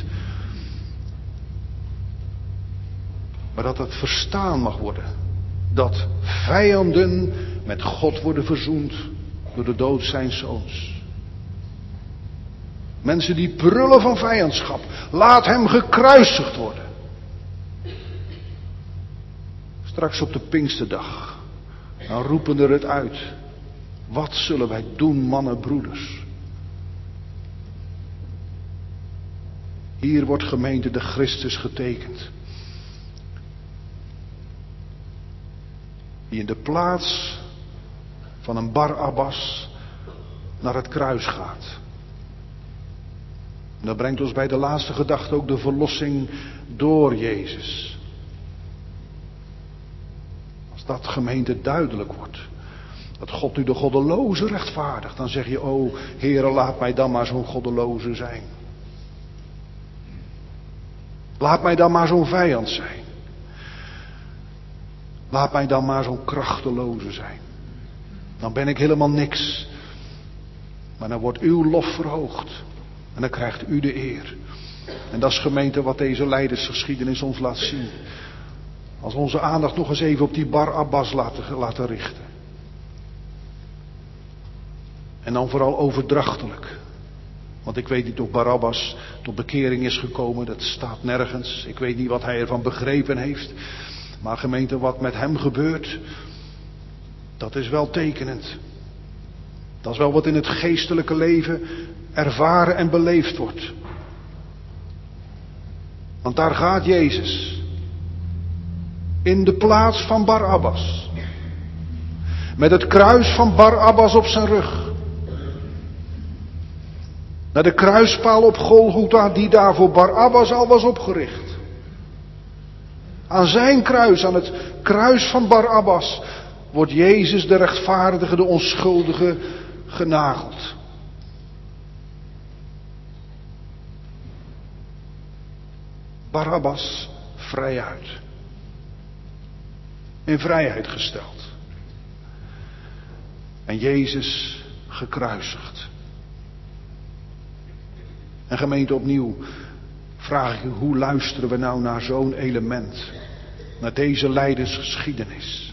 [SPEAKER 1] Maar dat het verstaan mag worden. Dat vijanden met God worden verzoend door de dood zijns zoons. Mensen die brullen van vijandschap. Laat hem gekruisigd worden. Straks op de Pinksterdag. Dan roepen er het uit. Wat zullen wij doen, mannen, broeders? Hier wordt gemeente de Christus getekend. Die in de plaats van een Barabbas naar het kruis gaat. En dat brengt ons bij de laatste gedachte ook de verlossing door Jezus. Als dat gemeente duidelijk wordt. Dat God nu de goddeloze rechtvaardigt. Dan zeg je, o Heere, laat mij dan maar zo'n goddeloze zijn. Laat mij dan maar zo'n vijand zijn. Laat mij dan maar zo'n krachteloze zijn. Dan ben ik helemaal niks. Maar dan wordt uw lof verhoogd. En dan krijgt u de eer. En dat is gemeente wat deze leidersgeschiedenis ons laat zien. Als we onze aandacht nog eens even op die Barabbas laten richten. En dan vooral overdrachtelijk. Want ik weet niet of Barabbas tot bekering is gekomen. Dat staat nergens. Ik weet niet wat hij ervan begrepen heeft. Maar gemeente, wat met hem gebeurt, dat is wel tekenend. Dat is wel wat in het geestelijke leven ervaren en beleefd wordt. Want daar gaat Jezus. In de plaats van Barabbas. Met het kruis van Barabbas op zijn rug. Naar de kruispaal op Golgotha die daar voor Barabbas al was opgericht. Aan zijn kruis, aan het kruis van Barabbas, wordt Jezus de rechtvaardige, de onschuldige, genageld. Barabbas vrijuit. In vrijheid gesteld. En Jezus gekruisigd. En gemeente, opnieuw vraag ik u, hoe luisteren we nou naar zo'n element? Naar deze lijdensgeschiedenis?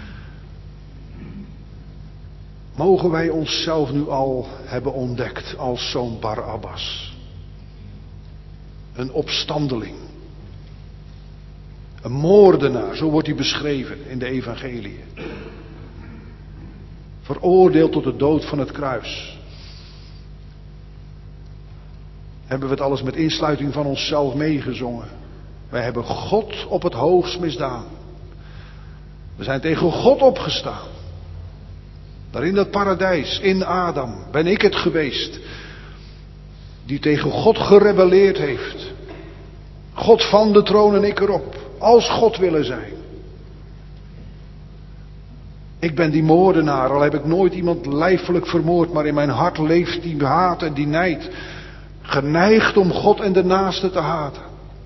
[SPEAKER 1] Mogen wij onszelf nu al hebben ontdekt als zo'n Barabbas? Een opstandeling. Een moordenaar, zo wordt hij beschreven in de evangeliën. Veroordeeld tot de dood van het kruis. Hebben we het alles met insluiting van onszelf meegezongen. Wij hebben God op het hoogst misdaan. We zijn tegen God opgestaan. Daar in dat paradijs, in Adam, ben ik het geweest. Die tegen God gerebelleerd heeft. God van de troon en ik erop. Als God willen zijn. Ik ben die moordenaar, al heb ik nooit iemand lijfelijk vermoord. Maar in mijn hart leeft die haat en die nijd. Geneigd om God en de naaste te haten.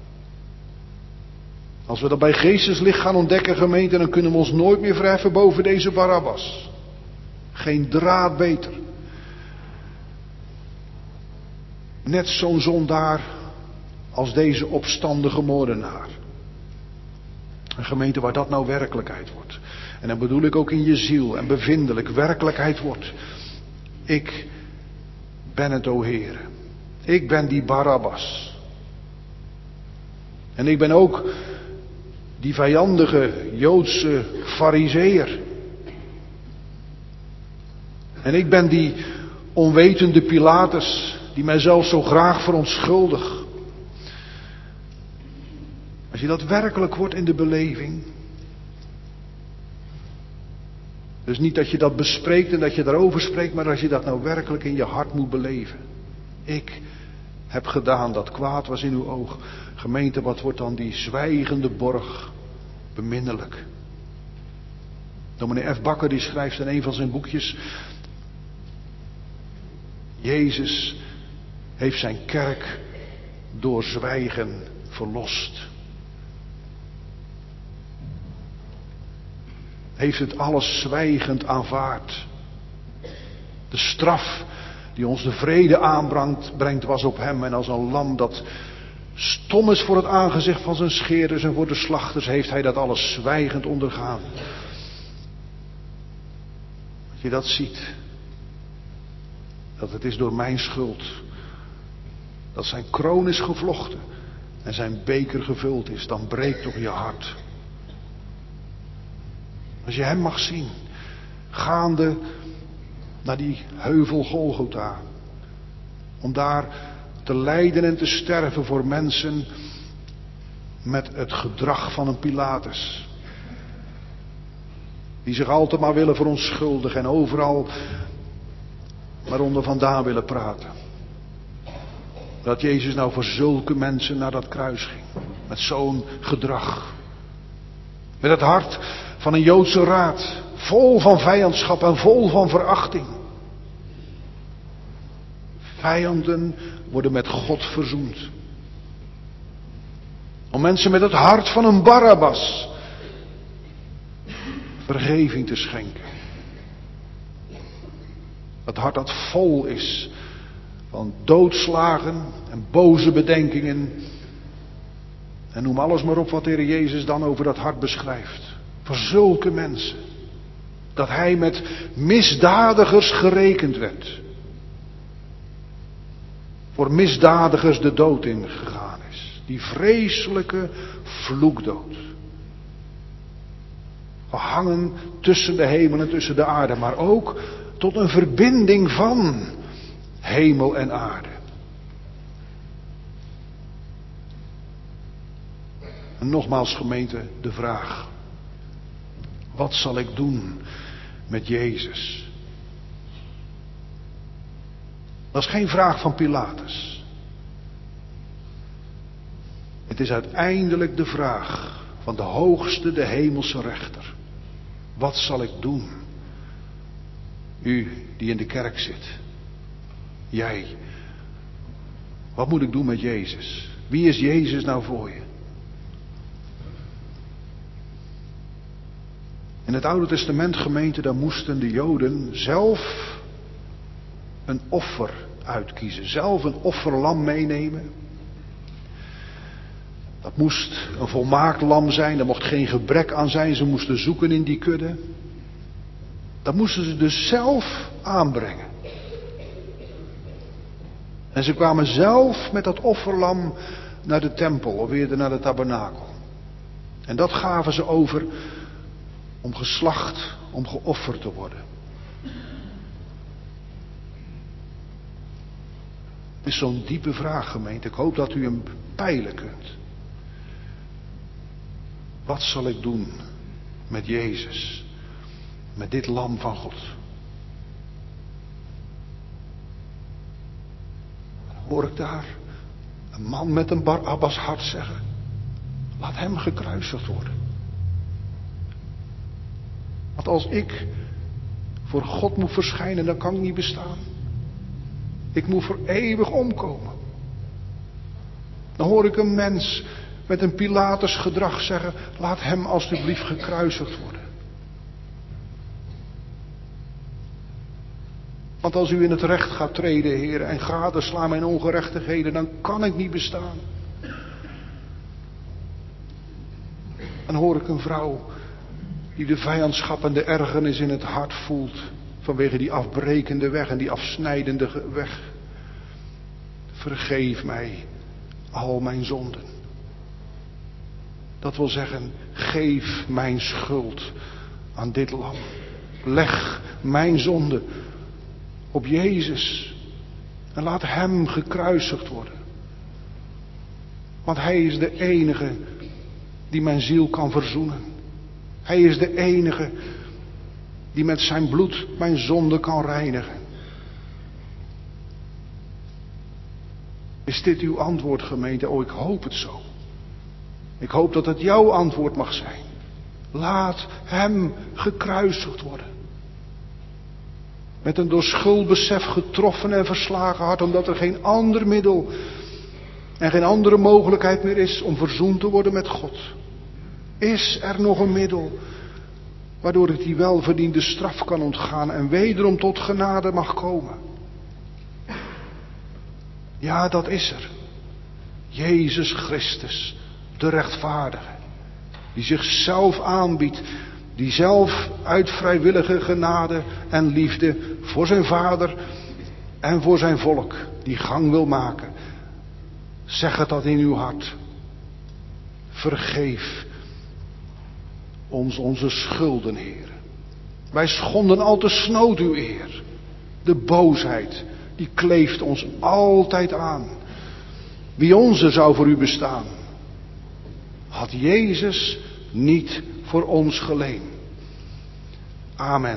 [SPEAKER 1] Als we dat bij geesteslicht gaan ontdekken, gemeente, dan kunnen we ons nooit meer verheffen boven deze Barabbas. Geen draad beter. Net zo'n zondaar als deze opstandige moordenaar. Een gemeente waar dat nou werkelijkheid wordt. En dan bedoel ik ook in je ziel en bevindelijk werkelijkheid wordt. Ik ben het, o Heere. Ik ben die Barabbas. En ik ben ook die vijandige Joodse Farizeeër. En ik ben die onwetende Pilatus die mijzelf zo graag verontschuldigt. Als je dat werkelijk wordt in de beleving. Dus niet dat je dat bespreekt en dat je daarover spreekt, maar als je dat nou werkelijk in je hart moet beleven. Ik heb gedaan dat kwaad was in uw oog. Gemeente, wat wordt dan die zwijgende borg beminnelijk. Dominee F. Bakker die schrijft in een van zijn boekjes. Jezus heeft zijn kerk door zwijgen verlost. Heeft het alles zwijgend aanvaard. De straf die ons de vrede aanbrengt, was op hem. En als een lam dat stom is voor het aangezicht van zijn scheerders en voor de slachters, heeft hij dat alles zwijgend ondergaan. Als je dat ziet, dat het is door mijn schuld, dat zijn kroon is gevlochten en zijn beker gevuld is, dan breekt toch je hart. Als je hem mag zien, gaande naar die heuvel Golgotha, om daar te lijden en te sterven voor mensen met het gedrag van een Pilatus, die zich altijd maar willen verontschuldigen en overal maar onder vandaan willen praten. Dat Jezus nou voor zulke mensen naar dat kruis ging, met zo'n gedrag, met het hart van een Joodse raad, vol van vijandschap en vol van verachting. Vijanden worden met God verzoend. Om mensen met het hart van een Barabbas vergeving te schenken. Het hart dat vol is van doodslagen en boze bedenkingen. En noem alles maar op wat de Heer Jezus dan over dat hart beschrijft. Voor zulke mensen. Dat hij met misdadigers gerekend werd. Voor misdadigers de dood ingegaan is. Die vreselijke vloekdood. Gehangen tussen de hemel en tussen de aarde. Maar ook tot een verbinding van hemel en aarde. En nogmaals gemeente, de vraag. Wat zal ik doen met Jezus? Dat is geen vraag van Pilatus. Het is uiteindelijk de vraag van de hoogste, de hemelse rechter. Wat zal ik doen? U die in de kerk zit. Jij. Wat moet ik doen met Jezus? Wie is Jezus nou voor je? In het Oude Testament, gemeente, daar moesten de Joden zelf een offer uitkiezen. Zelf een offerlam meenemen. Dat moest een volmaakt lam zijn. Daar mocht geen gebrek aan zijn. Ze moesten zoeken in die kudde. Dat moesten ze dus zelf aanbrengen. En ze kwamen zelf met dat offerlam naar de tempel of eerder naar de tabernakel. En dat gaven ze over om geslacht, om geofferd te worden. Het is zo'n diepe vraag, gemeente. Ik hoop dat u hem peilen kunt. Wat zal ik doen met Jezus? Met dit lam van God? Dan hoor ik daar een man met een Barabbas hart zeggen. Laat hem gekruisigd worden. Want als ik voor God moet verschijnen, dan kan ik niet bestaan. Ik moet voor eeuwig omkomen. Dan hoor ik een mens met een Pilatus gedrag zeggen, laat hem alstublieft gekruisigd worden. Want als u in het recht gaat treden, Heer, en gadeslaan mijn ongerechtigheden, dan kan ik niet bestaan. Dan hoor ik een vrouw die de vijandschap en de ergernis in het hart voelt vanwege die afbrekende weg en die afsnijdende weg. Vergeef mij al mijn zonden. Dat wil zeggen, geef mijn schuld aan dit lam. Leg mijn zonde op Jezus en laat hem gekruisigd worden. Want hij is de enige die mijn ziel kan verzoenen. Hij is de enige die met zijn bloed mijn zonde kan reinigen. Is dit uw antwoord, gemeente? Oh, ik hoop het zo. Ik hoop dat het jouw antwoord mag zijn. Laat hem gekruisigd worden. Met een door schuldbesef getroffen en verslagen hart, omdat er geen ander middel en geen andere mogelijkheid meer is om verzoend te worden met God. Is er nog een middel waardoor ik die welverdiende straf kan ontgaan en wederom tot genade mag komen? Ja, dat is er. Jezus Christus, de rechtvaardige, die zichzelf aanbiedt, die zelf uit vrijwillige genade en liefde voor zijn Vader en voor zijn volk die gang wil maken. Zeg het dat in uw hart. Vergeef ons onze schulden, Heer. Wij schonden al te snood uw eer. De boosheid, die kleeft ons altijd aan. Wie onze zou voor u bestaan, had Jezus niet voor ons geleen. Amen.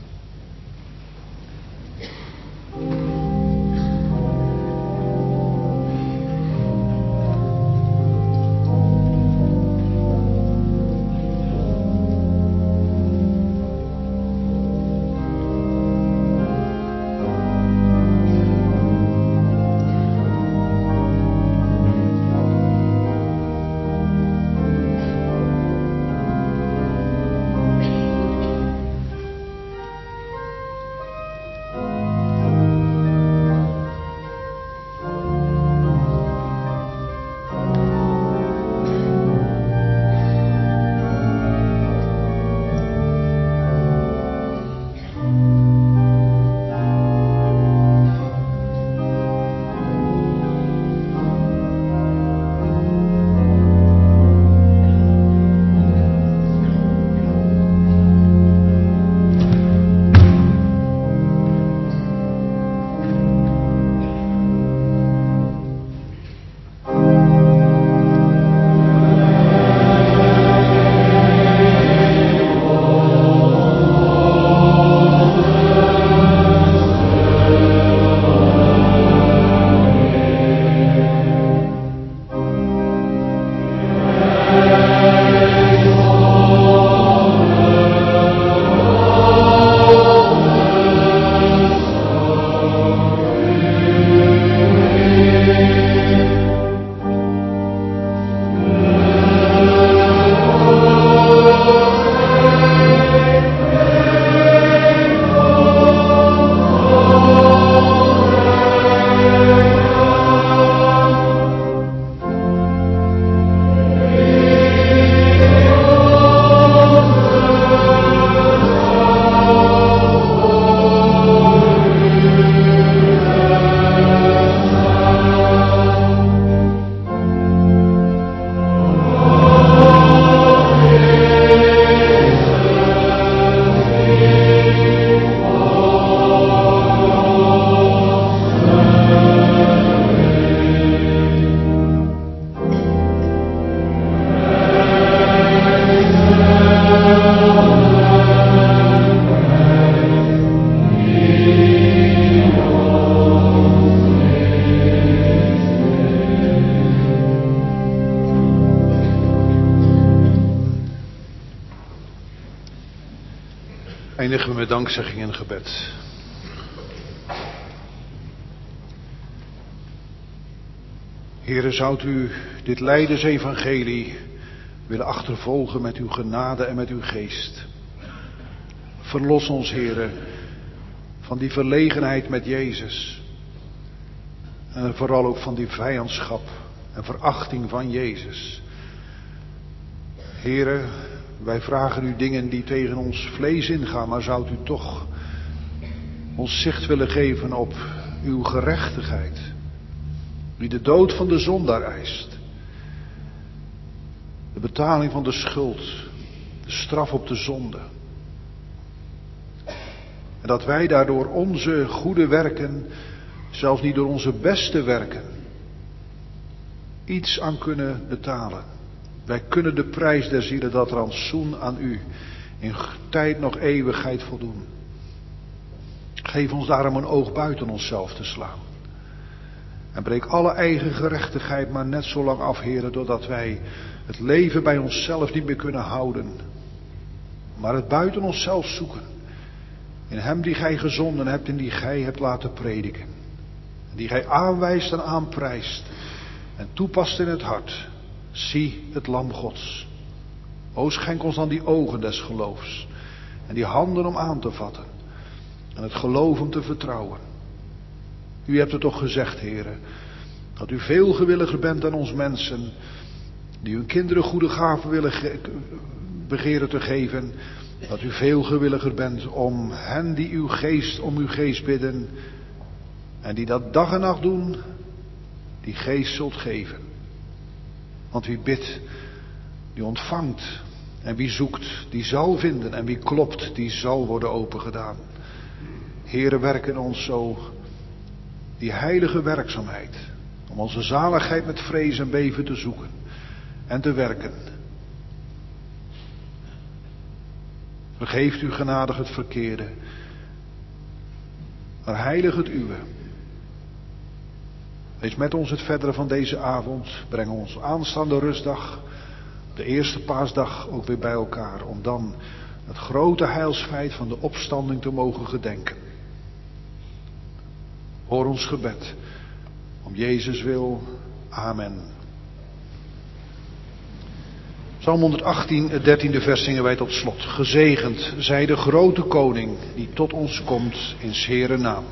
[SPEAKER 1] Eindigen we met dankzegging en gebed. Heere, zoudt u dit lijdensevangelie willen achtervolgen met uw genade en met uw geest. Verlos ons, Heere, van die verlegenheid met Jezus. En vooral ook van die vijandschap en verachting van Jezus. Heere, wij vragen u dingen die tegen ons vlees ingaan, maar zoudt u toch ons zicht willen geven op uw gerechtigheid, die de dood van de zondaar eist. De betaling van de schuld, de straf op de zonde. En dat wij daardoor onze goede werken, zelfs niet door onze beste werken, iets aan kunnen betalen. Wij kunnen de prijs der zielen, dat rantsoen aan u, in tijd nog eeuwigheid voldoen. Geef ons daarom een oog buiten onszelf te slaan. En breek alle eigen gerechtigheid maar net zo lang af, Heere, doordat wij het leven bij onszelf niet meer kunnen houden. Maar het buiten onszelf zoeken. In hem die gij gezonden hebt en die gij hebt laten prediken. En die gij aanwijst en aanprijst en toepast in het hart. Zie het lam Gods. O, schenk ons dan die ogen des geloofs. En die handen om aan te vatten. En het geloof om te vertrouwen. U hebt het toch gezegd, Heere. Dat u veel gewilliger bent dan ons mensen, die hun kinderen goede gaven willen begeren te geven. Dat u veel gewilliger bent om hen die om uw geest bidden en die dat dag en nacht doen, die geest zult geven. Want wie bidt, die ontvangt. En wie zoekt, die zal vinden. En wie klopt, die zal worden opengedaan. Heere, werk in ons zo die heilige werkzaamheid. Om onze zaligheid met vrees en beven te zoeken. En te werken. Vergeeft u genadig het verkeerde. Maar heilig het uwe. Wees met ons het verdere van deze avond. Breng ons aanstaande rustdag, de eerste paasdag, ook weer bij elkaar. Om dan het grote heilsfeit van de opstanding te mogen gedenken. Hoor ons gebed. Om Jezus wil. Amen. Psalm 118, het 13e vers zingen wij tot slot. Gezegend zij de grote koning die tot ons komt in 's Heeren naam.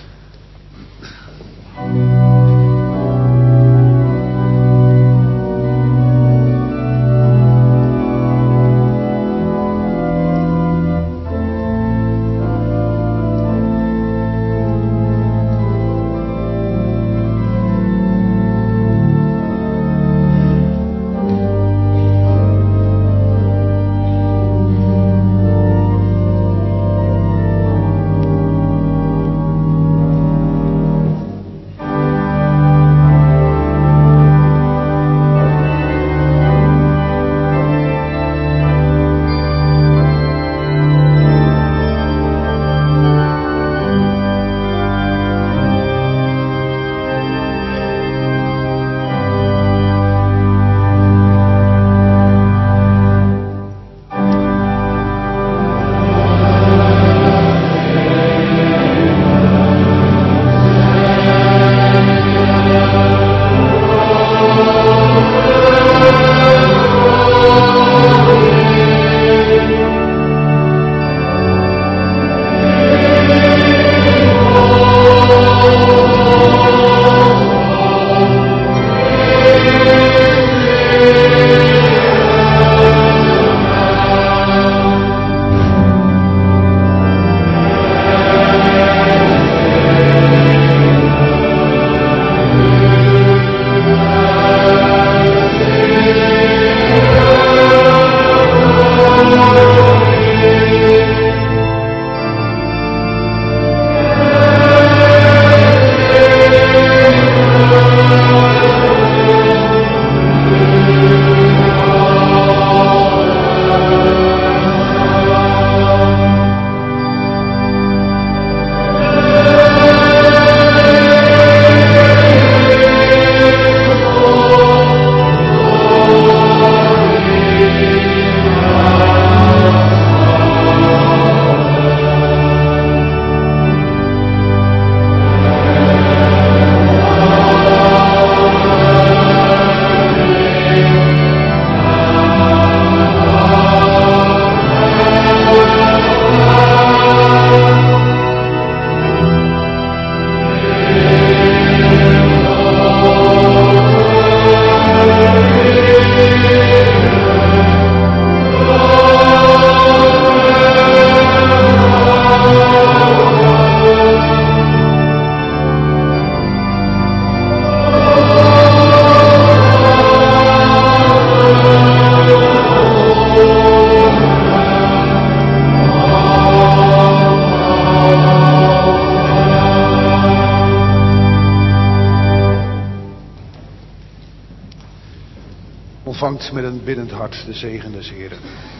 [SPEAKER 1] Ontvangt met een biddend hart de zegen des Heeren.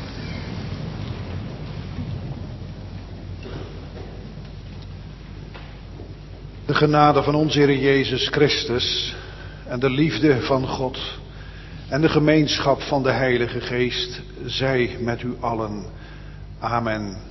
[SPEAKER 1] De genade van onze Heer Jezus Christus en de liefde van God en de gemeenschap van de Heilige Geest zij met u allen. Amen.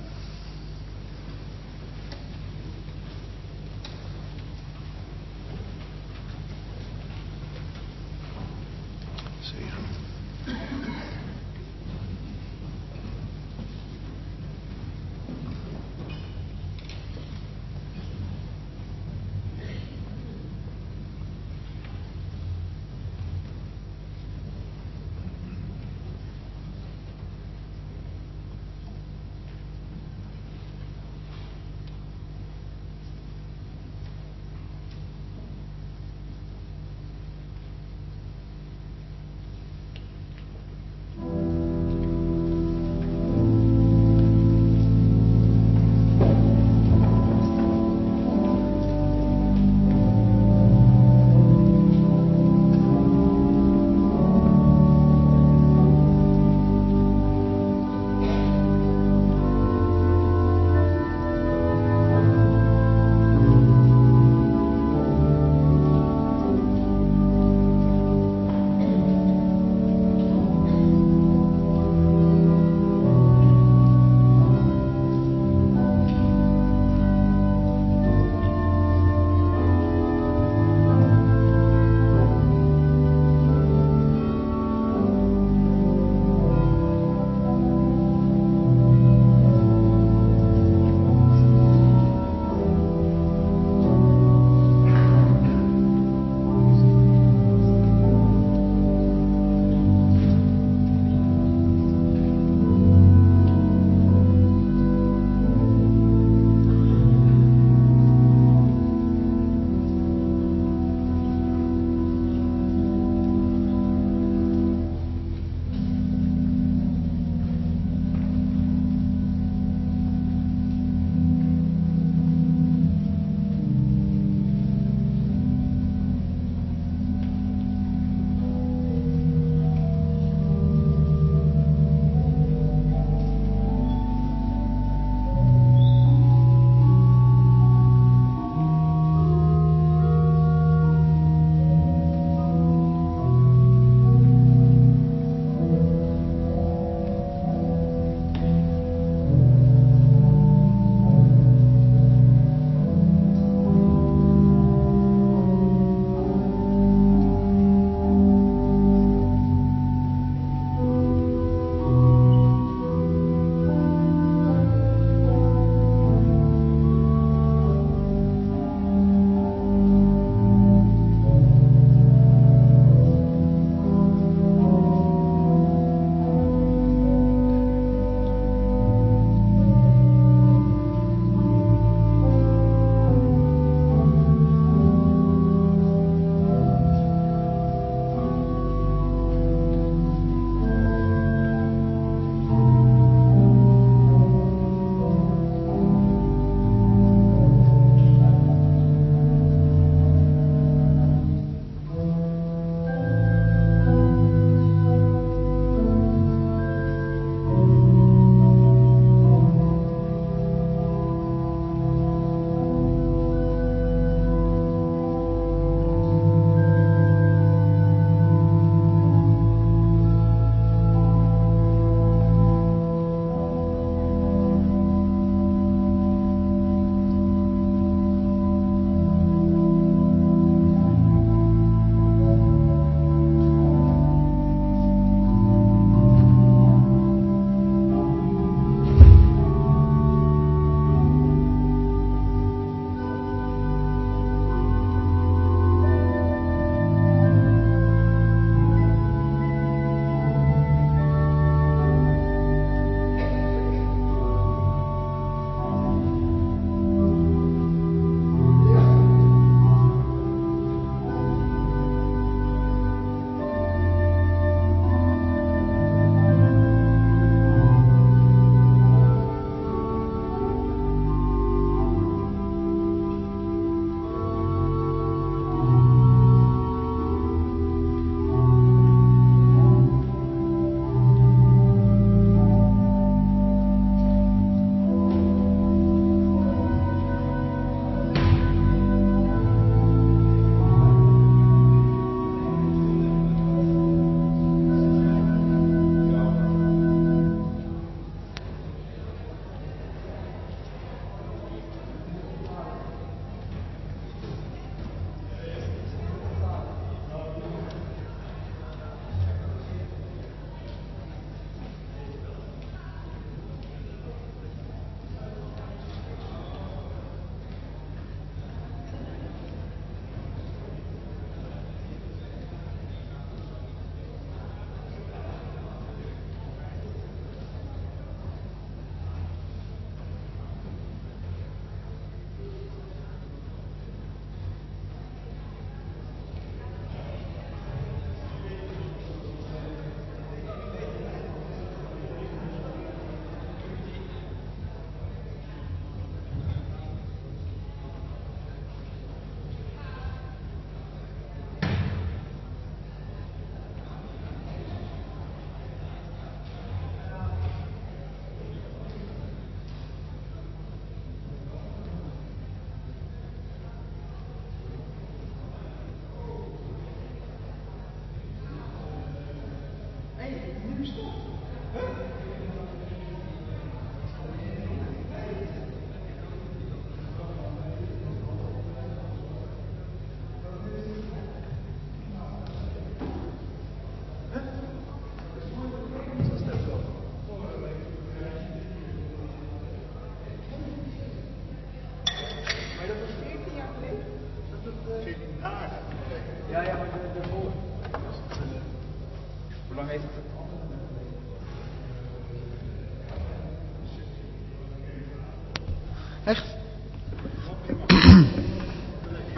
[SPEAKER 2] Echt?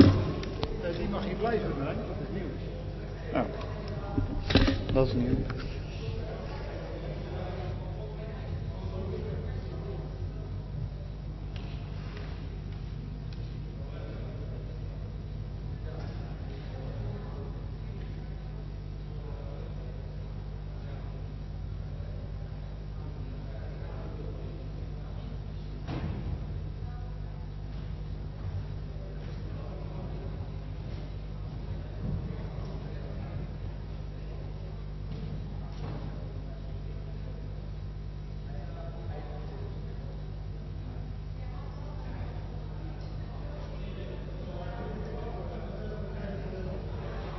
[SPEAKER 3] Die mag hier blijven, hè? Dat is nieuw.
[SPEAKER 2] Ja. Dat is nieuw.